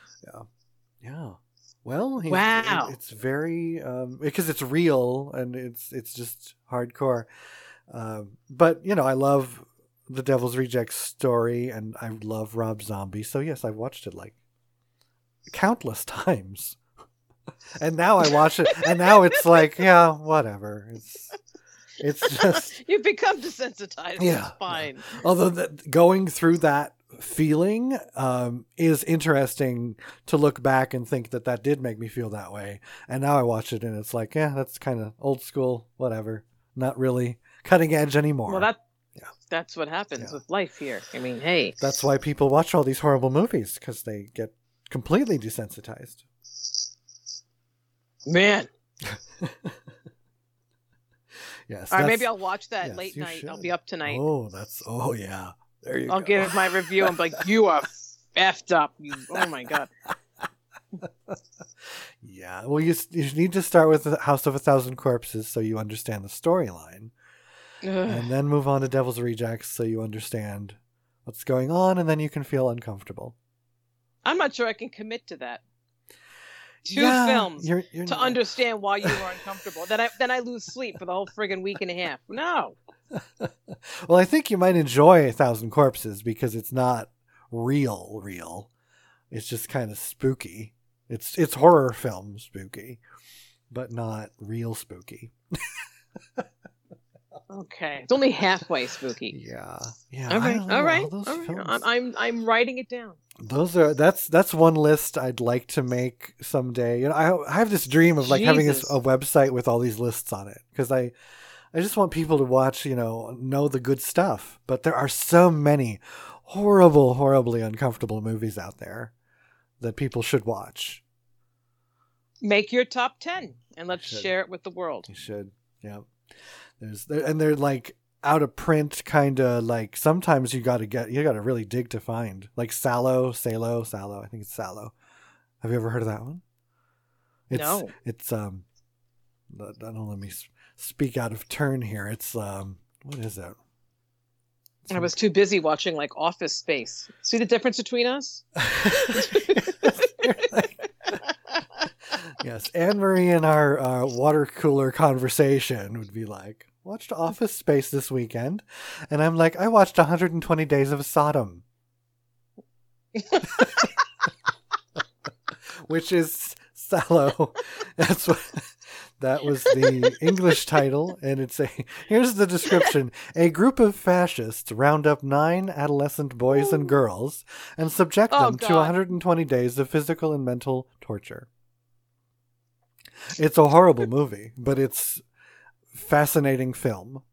Yeah. Well, he's, Wow. it- it's very um, because it's real and it's it's just hardcore. Um, but you know, I love the Devil's Rejects story, and I love Rob Zombie. So yes, I've watched it like countless times. And now I watch it, and now it's like, yeah, whatever. It's it's just. You've become desensitized. Yeah. It's fine. Although that going through that feeling um, is interesting to look back and think that that did make me feel that way. And now I watch it and it's like, yeah, that's kind of old school, whatever. Not really cutting edge anymore. Well, that Yeah. that's what happens Yeah. with life here. I mean, hey, That's why people watch all these horrible movies, because they get completely desensitized. man. Yes. All right, that's- maybe I'll watch that yes, late you night. I'll should. be up tonight. Oh, that's, oh yeah. There you I'll go. give my review. I'm like, you are effed up. You, oh my god. Yeah, well, you you need to start with the House of a Thousand Corpses so you understand the storyline, Ugh. and then move on to Devil's Rejects so you understand what's going on, and then you can feel uncomfortable. I'm not sure I can commit to that. Two Yeah, films you're, you're to not- understand why you were uncomfortable. Then I then I lose sleep for the whole friggin' week and a half. No. Well, I think you might enjoy A Thousand Corpses because it's not real, real. It's just kind of spooky. It's it's horror film spooky, but not real spooky. Okay. It's only halfway spooky. Yeah, yeah. All I right. don't know, All right. those All right. films- I'm, I'm I'm writing it down. Those are that's that's one list I'd like to make someday. You know, I I have this dream of like having Jesus. this, a website with all these lists on it because I I just want people to watch, you know, know the good stuff. But there are so many horrible, horribly uncomfortable movies out there that people should watch. Make your top ten and let's Should. share it with the world. You should. Yeah. There's there, and they're like out of print, kind of like sometimes you got to get you got to really dig to find like Sallow, Salo, Sallow. I think it's Sallow. Have you ever heard of that one? It's, No. It's um. I don't let me speak out of turn here. It's um. What is it? I was too busy watching like Office Space. See the difference between us? Yes, Anne Marie in our uh, water cooler conversation would be like, watched Office Space this weekend, and I'm like, I watched one hundred twenty Days of Sodom, which is Sallow. That's what. That was the English title, and it's a, here's the description. A group of fascists round up nine adolescent boys and girls and subject Oh, them to God. one hundred twenty days of physical and mental torture. It's a horrible movie, but it's fascinating film.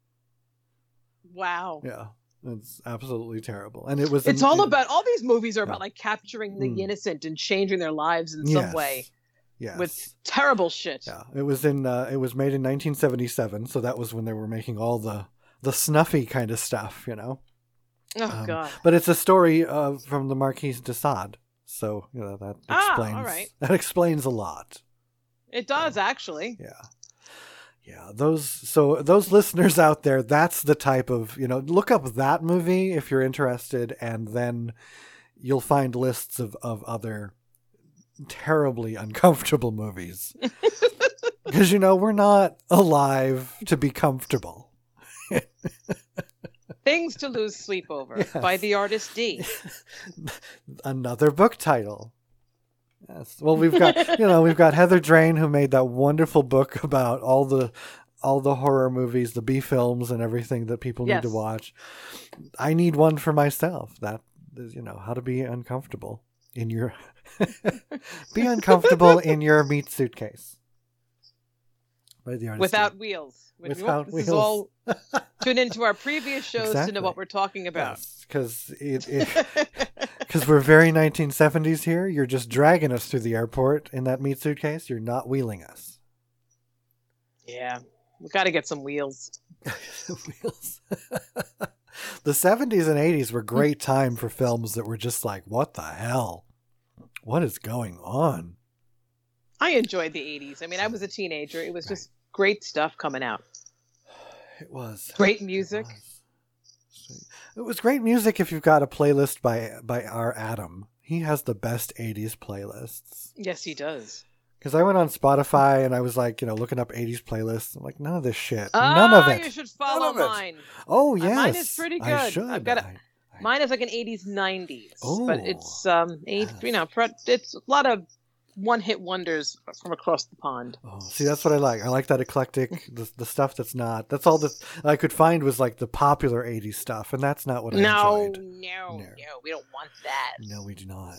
Wow. Yeah, it's absolutely terrible. And it was It's an- all it- about, all these movies are about Yeah. like capturing the Mm. innocent and changing their lives in some Yes. way Yes. with terrible shit. Yeah, it was in. Uh, it was made in nineteen seventy-seven, so that was when they were making all the the snuffy kind of stuff, you know. Oh, Um, God. But it's a story uh, from the Marquis de Sade, so you know that Ah, explains. all right. That explains a lot. It does, actually. Yeah, yeah. Those so those listeners out there, that's the type of, you know, look up that movie if you're interested, and then you'll find lists of of other terribly uncomfortable movies. Because, you know, we're not alive to be comfortable. Things to Lose Sleep Over Yes. by the artist D. Another book title. Yes. Well, we've got, you know, we've got Heather Drain, who made that wonderful book about all the all the horror movies, the B films and everything that people need to Yes. watch. I need one for myself. That is, you know, how to be uncomfortable in your be uncomfortable in your meat suitcase. By the artist Without D. wheels. When you- Without this wheels. is all tune into our previous shows to Exactly. know what we're talking about. Because it, it because we're very nineteen seventies here. You're just dragging us through the airport in that meat suitcase. You're not wheeling us. Yeah. We got to get some wheels. Wheels. The seventies and eighties were great time for films that were just like, what the hell? What is going on? I enjoyed the eighties. I mean, I was a teenager. It was just great stuff coming out. It was Great music. It was. It was great music if you've got a playlist by by our Adam. He has the best eighties playlists. Yes, he does. Because I went on Spotify and I was like, you know, looking up eighties playlists. I'm like, none of this shit. None of Ah, it. you should follow None of it. mine. Oh, Uh, yes. mine is pretty I good. should. I've got a- I- I- Mine is like an eighties, nineties. Oh, but it's, um, eight, yes. you know, pre- it's a lot of one-hit wonders from across the pond. Oh, see, that's what I like. I like that eclectic, the, the stuff that's not. That's all that I could find was like the popular eighties stuff, and that's not what I No, enjoyed. no, No. no, we don't want that. No, we do not.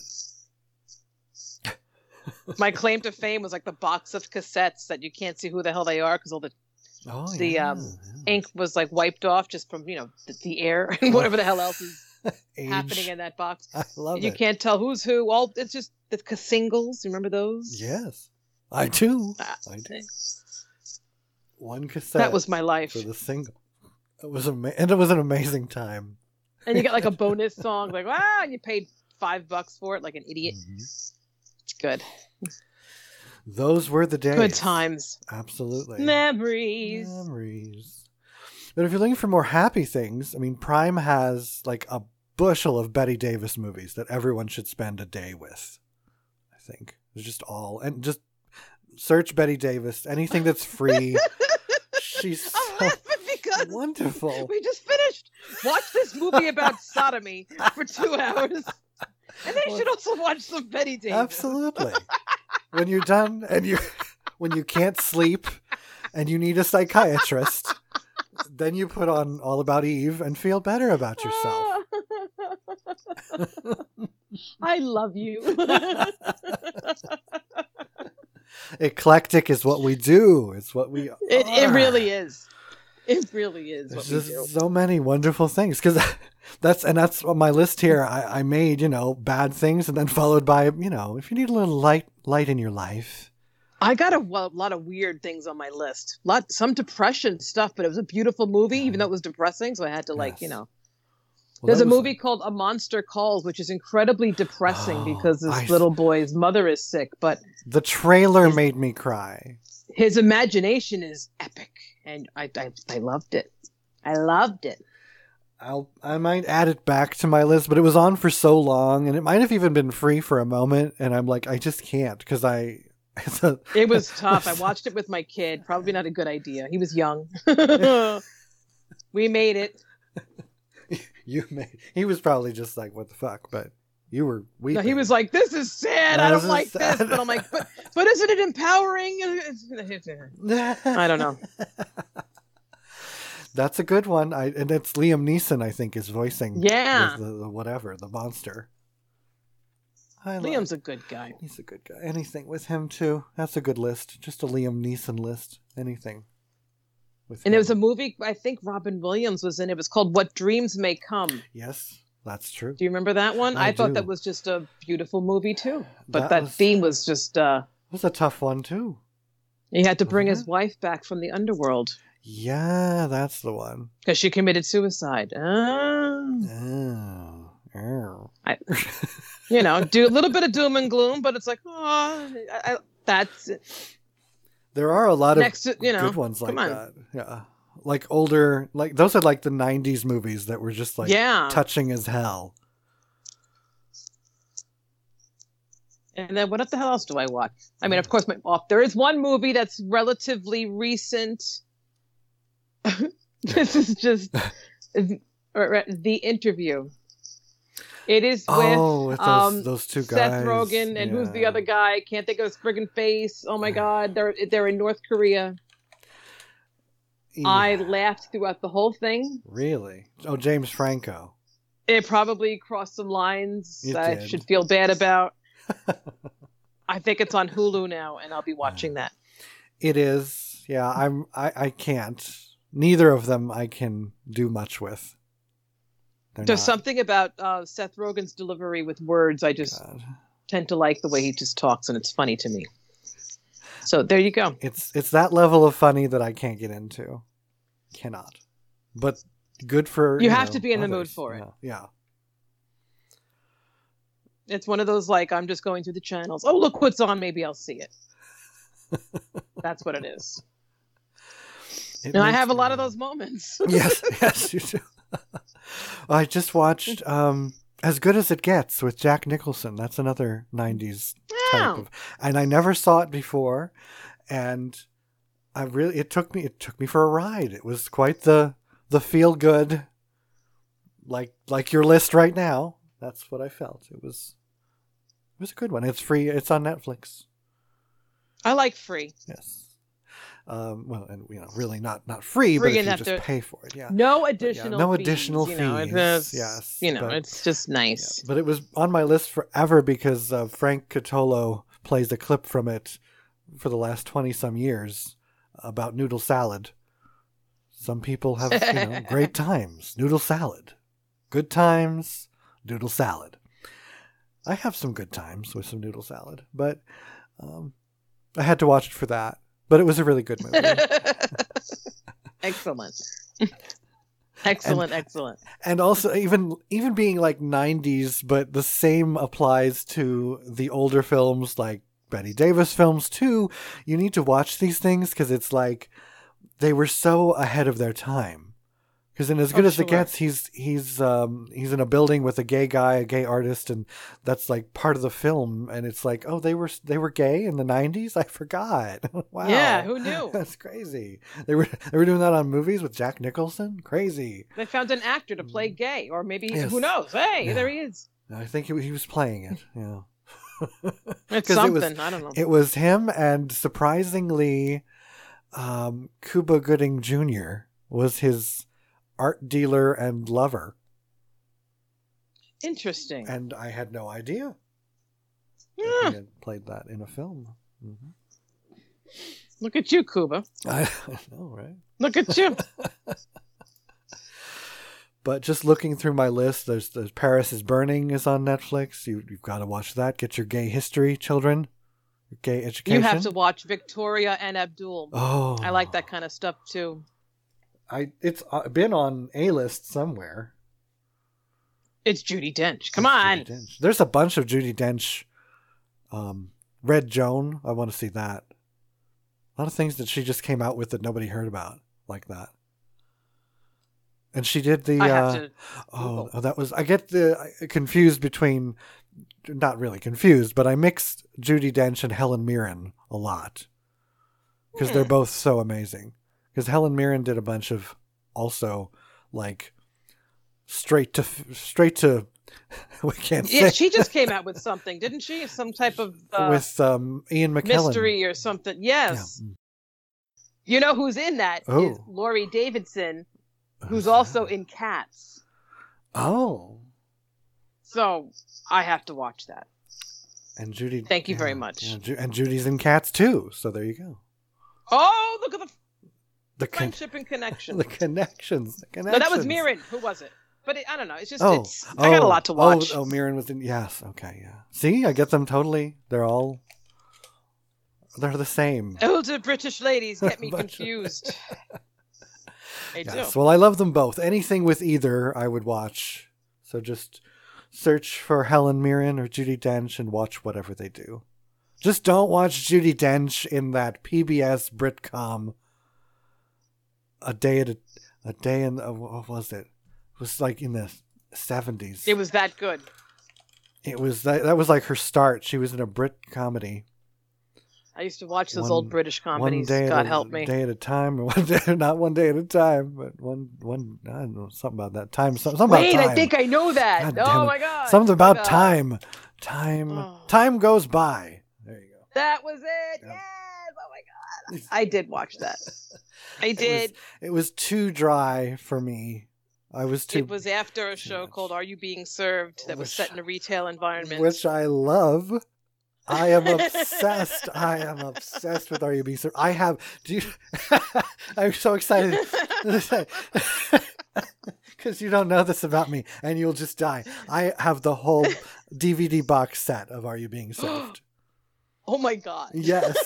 My claim to fame was like the box of cassettes that you can't see who the hell they are because all the Oh, the yeah, um, yeah. ink was like wiped off just from, you know, the, the air and whatever the hell else is Age. happening in that box. I love You it. can't tell who's who. All it's just the singles. You remember those? Yes, I do. Ah, I do. One cassette. that was my life. for the single. It was ama- and it was an amazing time. And you get like a bonus song, like ah, and you paid five bucks for it, like an idiot. Mhm. It's good. Those were the days. Good times. Absolutely. Memories. Memories. But if you're looking for more happy things, I mean, Prime has like a bushel of Betty Davis movies that everyone should spend a day with. I think it's just all, and just search Betty Davis. Anything that's free. She's I'm so laughing because wonderful. we just finished. Watch this movie about sodomy for two hours. And they should also watch some Betty Davis. Absolutely. When you're done and you when you can't sleep and you need a psychiatrist, then you put on All About Eve and feel better about yourself. I love you. Eclectic is what we do. It's what we It, it are. really is. It really is There's what we just do. so many wonderful things because that's and that's on my list here. I, I made, you know, bad things and then followed by, you know, if you need a little light light in your life, I got a, well, a lot of weird things on my list. Lot some depression stuff, but it was a beautiful movie, even though it was depressing. So I had to like, Yes. you know. Well, There's that a was movie called A Monster Calls, which is incredibly depressing Oh, because this I- little boy's mother is sick, but The trailer made me cry. his imagination is epic, and I, I, I loved it. I loved it. I'll I might add it back to my list, but it was on for so long, and it might have even been free for a moment, and I'm like, I just can't because I. It's a, It was tough. I watched it with my kid. Probably not a good idea. He was young. We made it. You made. He was probably just like, what the fuck, but you were weeping. No, he was like, "This is sad. No, I this don't is like sad." this." But I'm like, "But, but isn't it empowering?" I don't know. That's a good one. I and it's Liam Neeson, I think, is voicing. Yeah. the, the, the whatever the monster. I Liam's love, a good guy. he's a good guy. Anything with him too. That's a good list. Just a Liam Neeson list. Anything. With And him. there was a movie I think Robin Williams was in. It was called What Dreams May Come. Yes, that's true. Do you remember that one? I I, thought do. that was just a beautiful movie too. But That that, was- theme was just uh It was a tough one too. he had to bring Wasn't his wife back from the underworld Yeah, that's the one. because she committed suicide. Ah. Oh, oh. I, you know, do a little bit of doom and gloom, but it's like, oh, I, I, that's There are a lot of next to, you know, good ones like come on. that. Yeah, like older, like those are like the nineties movies that were just like Yeah. touching as hell. And then what the hell else do I watch? I mean, of course, my, oh, there is one movie that's relatively recent. This is just The Interview. It is with, Oh, with those, um, those two Seth guys. Rogen and who's the Yeah. other guy? Can't think of his friggin' face. Oh my God, they're they're in North Korea. Yeah. I laughed throughout the whole thing. Really? Oh, James Franco. It probably crossed some lines It I did. should feel bad about. I think it's on Hulu now, and I'll be watching that. It is. Yeah, I'm. I. I can't. Neither of them I can do much with. They're There's not- something about uh, Seth Rogen's delivery with words. I just God. tend to like the way he just talks, and it's funny to me. So there you go. It's it's that level of funny that I can't get into. Cannot. But good for You have know, to be in the mood others. for it. Yeah. yeah. It's one of those like I'm just going through the channels. Oh, look what's on. Maybe I'll see it. That's what it is. It And I makes have a me- lot of those moments. Yes, yes, you do. I just watched um, As Good as It Gets with Jack Nicholson. That's another nineties type Yeah. of, and I never saw it before, and I really it took me it took me for a ride. It was quite the the feel good, like like your list right now. That's what I felt. It was it was a good one. It's free. It's on Netflix. I like free. Yes. Um, well, and you know, really not not free, Free but if and you have just to- pay for it, yeah. No additional. no fees, additional you know, fees, it's- yes, You know, but- it's just nice. Yeah, but it was on my list forever because uh, Frank Catolo plays a clip from it for the last twenty some years about noodle salad. Some people have you know great times noodle salad, good times noodle salad. I have some good times with some noodle salad, but um, I had to watch it for that. But it was a really good movie. Excellent. Excellent, excellent. And also even even being like nineties, but the same applies to the older films like Betty Davis films too. You need to watch these things because it's like they were so ahead of their time. Because in As Good Oh, as It sure. Gets, he's he's um, he's in a building with a gay guy, a gay artist, and that's like part of the film. And it's like, oh, they were they were gay in the nineties. I forgot. Wow. Yeah, who knew? That's crazy. They were they were doing that on movies with Jack Nicholson. Crazy. They found an actor to play gay, or maybe Yes. who knows? Hey, Yeah. there he is. I think he, he was playing it. Yeah. It's 'Cause it was- something. I don't know. It was him, and surprisingly, um, Cuba Gooding Junior was his art dealer and lover, Interesting. and I had no idea that Yeah. he had played that in a film. hmm Look at you, Cuba. I, I know, right? Look at you. But just looking through my list, there's, there's Paris is Burning is on Netflix. You, you've got to watch that. Get your gay history, children. Gay Education. You have to watch Victoria and Abdul. Oh, I like that kind of stuff too. I it's uh, been on A list somewhere. It's Judi Dench. Come It's on. Judi Dench. There's a bunch of Judi Dench. Um, Red Joan. I want to see that. A lot of things that she just came out with that nobody heard about, like that. And she did the. I have uh, to. oh, oh, that was. I get the confused between. Not really confused, but I mixed Judi Dench and Helen Mirren a lot because they're Hmm. both so amazing. Because Helen Mirren did a bunch of also like straight to straight to. We can't Yeah, say she just came out with something, didn't she? Some type of uh, with um, Ian McKellen. mystery or something. Yes. Yeah. You know who's in that? Oh. Is Laurie Davidson, who's Who's also that? in Cats. Oh, So I have to watch that. and Judy. Thank you yeah, very much. yeah, Ju- and Judy's in Cats too. So there you go. Oh, look at the The con- friendship and connection. the connections. The No, that was connections. Mirren. Who was it? But it, I don't know. It's just, Oh, it's, I got a oh, lot to watch. Oh, oh, Mirren was in. Yes. Okay. Yeah. See, I get them totally. They're all. They're the same. Older British ladies get me Bunch of- confused. They do. Yes. Well, I love them both. Anything with either, I would watch. So just search for Helen Mirren or Judi Dench and watch whatever they do. Just don't watch Judi Dench in that P B S Britcom. A day at a, a day in uh, what was it? It was like in the seventies. It was that good. It was that, that was like her start. She was in a Brit comedy. I used to watch those One- old British comedies. One day God at a, help me. day at a time, or one day, not one day at a time, but one one. I don't know something about that time. Something, something Wait, about time. I think I know that. God damn oh it. my God. Something about Uh, time. Time. Oh. Time goes by. There you go. That was it. Yeah. Yes. Oh my God. I did watch that. I did. It was too dry for me. I was too. It was after a too show much. called Are You Being Served that was Which- set in a retail environment. which I love. I am obsessed. I am obsessed with Are You Being Served? I have. Do you? I'm so excited because you don't know this about me, and you'll just die. I have the whole D V D box set of Are You Being Served? Oh my God. Yes.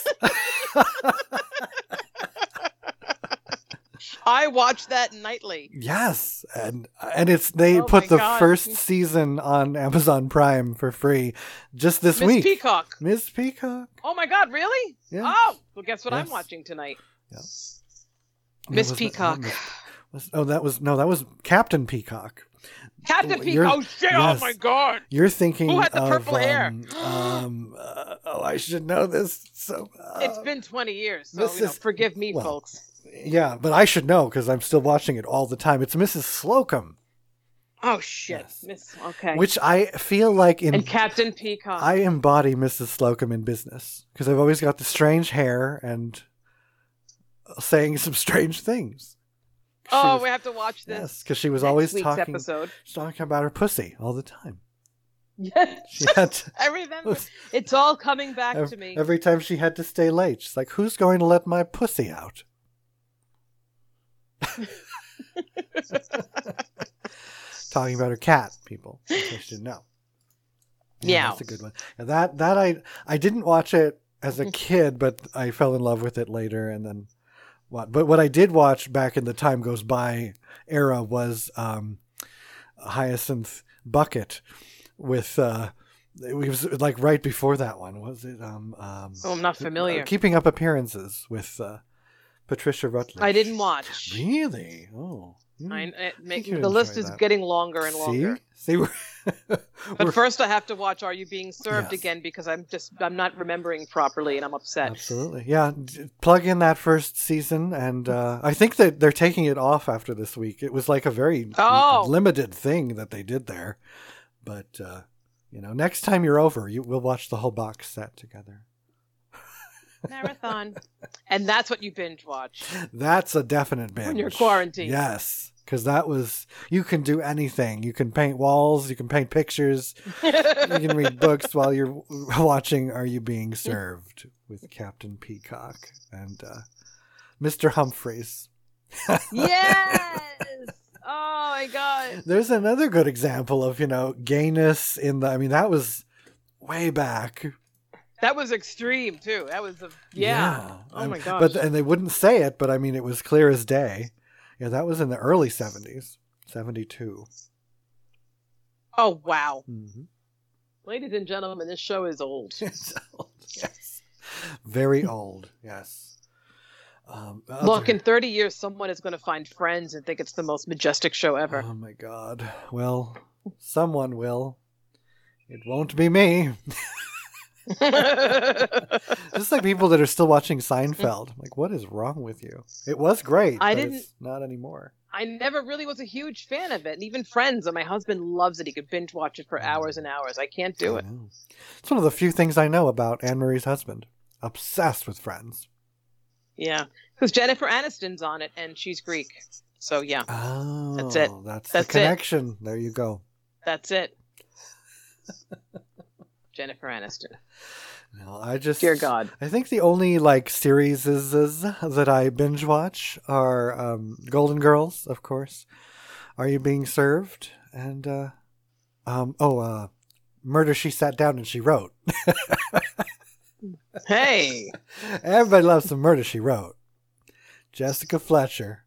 I watch that nightly. Yes, and and it's they Oh put my the God. first season on Amazon Prime for free just this Miss week. Peacock. Miss Peacock. Oh my God, really? Yeah. Oh, well, guess what Yes. I'm watching tonight? Yep. Miss That was- Peacock. that was- oh, that was no, that was Captain Peacock. Captain Oh, you're- Peacock. Oh shit! yes. Oh my God. You're thinking Who had the of, purple hair? um, um, uh, oh, I should know this. So uh, It's been twenty years, so this you know, is- forgive me, well, folks. yeah, but I should know because I'm still watching it all the time. It's Missus Slocum, Oh shit, yes. Miss. Okay. which I feel like in and Captain Peacock. I embody Missus Slocum in business because I've always got the strange hair and saying some strange things. She oh, was- we have to watch this. yes, because she was next always week's talking, episode. talking about her pussy all the time. Yes, She had to, I remember. It's all coming back ev- to me. every time she had to stay late. She's like, "Who's going to let my pussy out?" Talking about her cat, people. In case you didn't know. Meow. That's a good one. And that that I I didn't watch it as a kid, but I fell in love with it later, and then what? But what I did watch back in the Time Goes By era was um, Hyacinth Bucket with. Uh, it was like right before that one. Was it? Um, um, Oh, I'm not familiar. uh, Keeping Up Appearances with uh, Patricia Rutledge. I didn't watch. Really? Oh. Hmm. I, it, make, you'd the list enjoy is that. getting longer and longer. See? See, we're, But we're- first, I have to watch Are You Being Served Yes. again because I'm just I'm not remembering properly and I'm upset. absolutely, yeah. d- Plug in that first season, and uh, I think that they're taking it off after this week. It was like a very Oh. limited thing that they did there, but uh, you know, next time you're over, you we'll watch the whole box set together. Marathon, and that's what you binge watch. That's a definite binge When you're quarantined. Yes, because that was you can do anything. You can paint walls. You can paint pictures. You can read books while you're watching Are You Being Served with Captain Peacock and uh, Mister Humphreys. Yes. Oh my God. There's another good example of, you know, gayness in the, I mean, that was way back. That was extreme too. That was a yeah. Yeah. Oh And- my gosh. But and they wouldn't say it, but I mean, it was clear as day. Yeah, that was in the early seventies, seventy-two. Oh wow. Mm-hmm. Ladies and gentlemen, this show is old. It's old. Yes, very old. Yes. Um, Look, other- in thirty years, someone is going to find Friends and think it's the most majestic show ever. Oh my God. Well, someone will. It won't be me. Just like people that are still watching Seinfeld. Like, what is wrong with you? It was great. I but didn't- It's not anymore. I never really was a huge fan of it. And even Friends, and my husband loves it. He could binge watch it for hours and hours. I can't do I it. know. It's one of the few things I know about Anne Marie's husband. Obsessed with Friends. Yeah. Because Jennifer Aniston's on it, and she's Greek. So, yeah, Oh, That's it. That's, That's the it. connection. There you go. that's it. Jennifer Aniston. No, I just Dear God. I think the only like series is, is that I binge watch are um, Golden Girls, of course. Are You Being Served? And uh, um, oh, uh, Murder She Sat Down and She Wrote. Hey. Everybody loves some Murder She Wrote. Jessica Fletcher.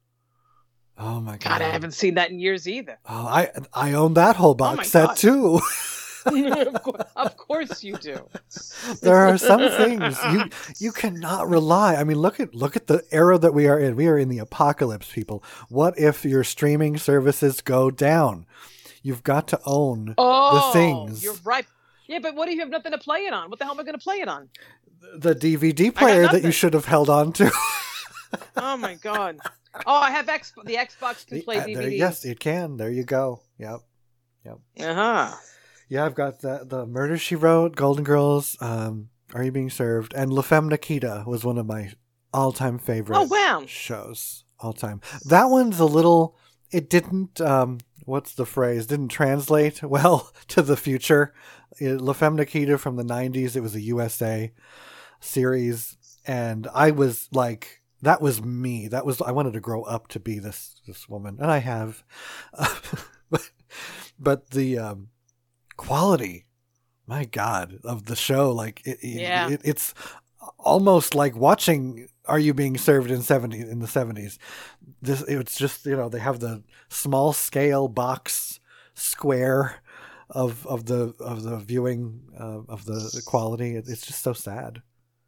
Oh my God! God, I haven't seen that in years either. Oh, I I own that whole box my set God. too. of, course, of course you do. There are some things you you cannot rely. I mean, look at look at the era that we are in. We are in the apocalypse, people. What if your streaming services go down? You've got to own Oh, the things. you're right. Yeah, but what if you have nothing to play it on? What the hell am I going to play it on? The D V D player that you nothing. should have held on to. Oh my God. Oh, I have X. The Xbox can play Uh, D V there- Ds. yes, it can. There you go. Yep. Uh huh. Yeah, I've got the the Murder She Wrote, Golden Girls, um, Are You Being Served, and La Femme Nikita was one of my all time favorite Oh wow. shows. All time. That one's a little. It didn't. Um, what's the phrase? Didn't translate well to the future. It, La Femme Nikita from the nineties. It was a U S A series, and I was like, that was me. That was I wanted to grow up to be this this woman, and I have. but, but the um, quality, my God, of the show, like it, it- Yeah. it, it's almost like watching Are You Being Served in seventy in the seventies. This it's just, you know, they have the small scale box square of of the of the viewing uh, of the quality. It, it's just so sad.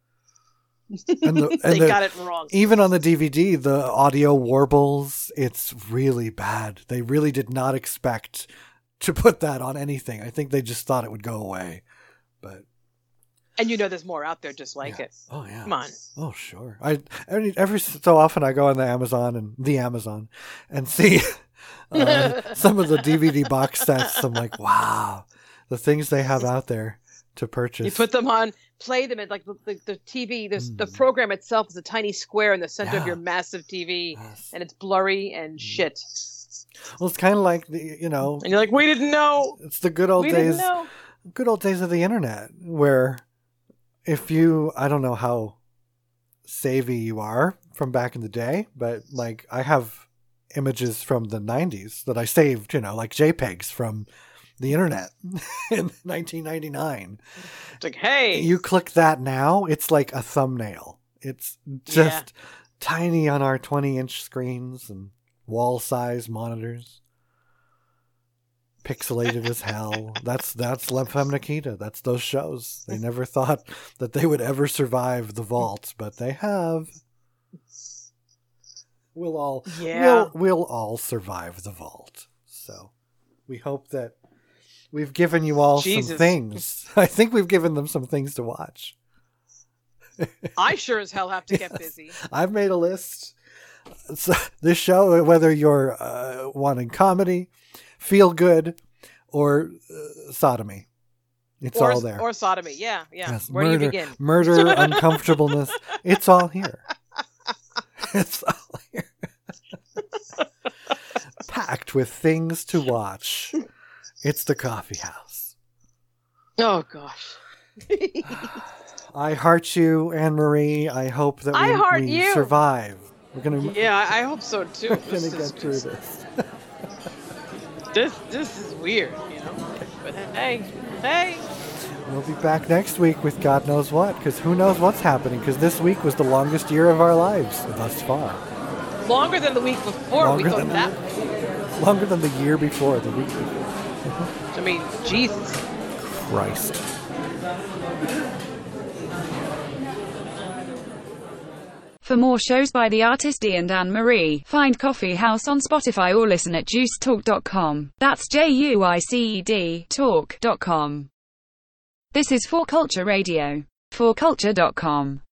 And the, and they the, got it wrong. even on the D V D, the audio warbles. It's really bad. They really did not expect to put that on anything. I think they just thought it would go away. But And you know there's more out there just like yeah. it. Oh yeah. Come on. Oh sure. I every, every so often I go on the Amazon and the Amazon and see uh, some of the D V D box sets. I'm like, wow, the things they have out there to purchase. You put them on, play them, and like the, the, the T V, this, the Mm. program itself is a tiny square in the center Yeah. of your massive T V, Yes. and it's blurry and shit. Well, it's kind of like the you know, And you're like, we didn't know. it's the good old We days. didn't know. Good old days of the internet, where if you, I don't know how savvy you are from back in the day, but like I have images from the nineties that I saved, you know, like JPEGs from the internet in nineteen ninety-nine. It's like, hey, You click that now, it's like a thumbnail. It's just tiny on our twenty inch screens and wall size monitors. Pixelated as hell. That's that's La Femme Nikita. That's those shows. They never thought that they would ever survive the vault, but they have. We'll all yeah. we'll we'll all survive the vault. So we hope that we've given you all some Jesus. things. I think we've given them some things to watch. I sure as hell have to get Yes. busy. I've made a list. So this show, whether you're uh, wanting comedy, feel good, or uh, sodomy, it's or, all there. Or sodomy. Yeah, yeah. Yes, Where murder, do you begin? murder, uncomfortableness. It's all here. It's all here. Packed with things to watch. It's the coffee house. Oh, gosh. I heart you, Anne Marie. I hope that we, I heart we you. survive. We're gonna, yeah, I I hope so too. we're This gonna is- get through this. This this is weird, you know. But hey, hey, We'll be back next week with God knows what, because who knows what's happening, because this week was the longest year of our lives thus far. Longer than the week before. Longer we thought than that. The, longer than the year before, the week before. I mean, Jesus Christ. For more shows by the artist Dee and Anne Marie, find Coffee House on Spotify or listen at juice talk dot com. That's J U I C E D talk dot com. This is For Culture Radio. for culture dot com.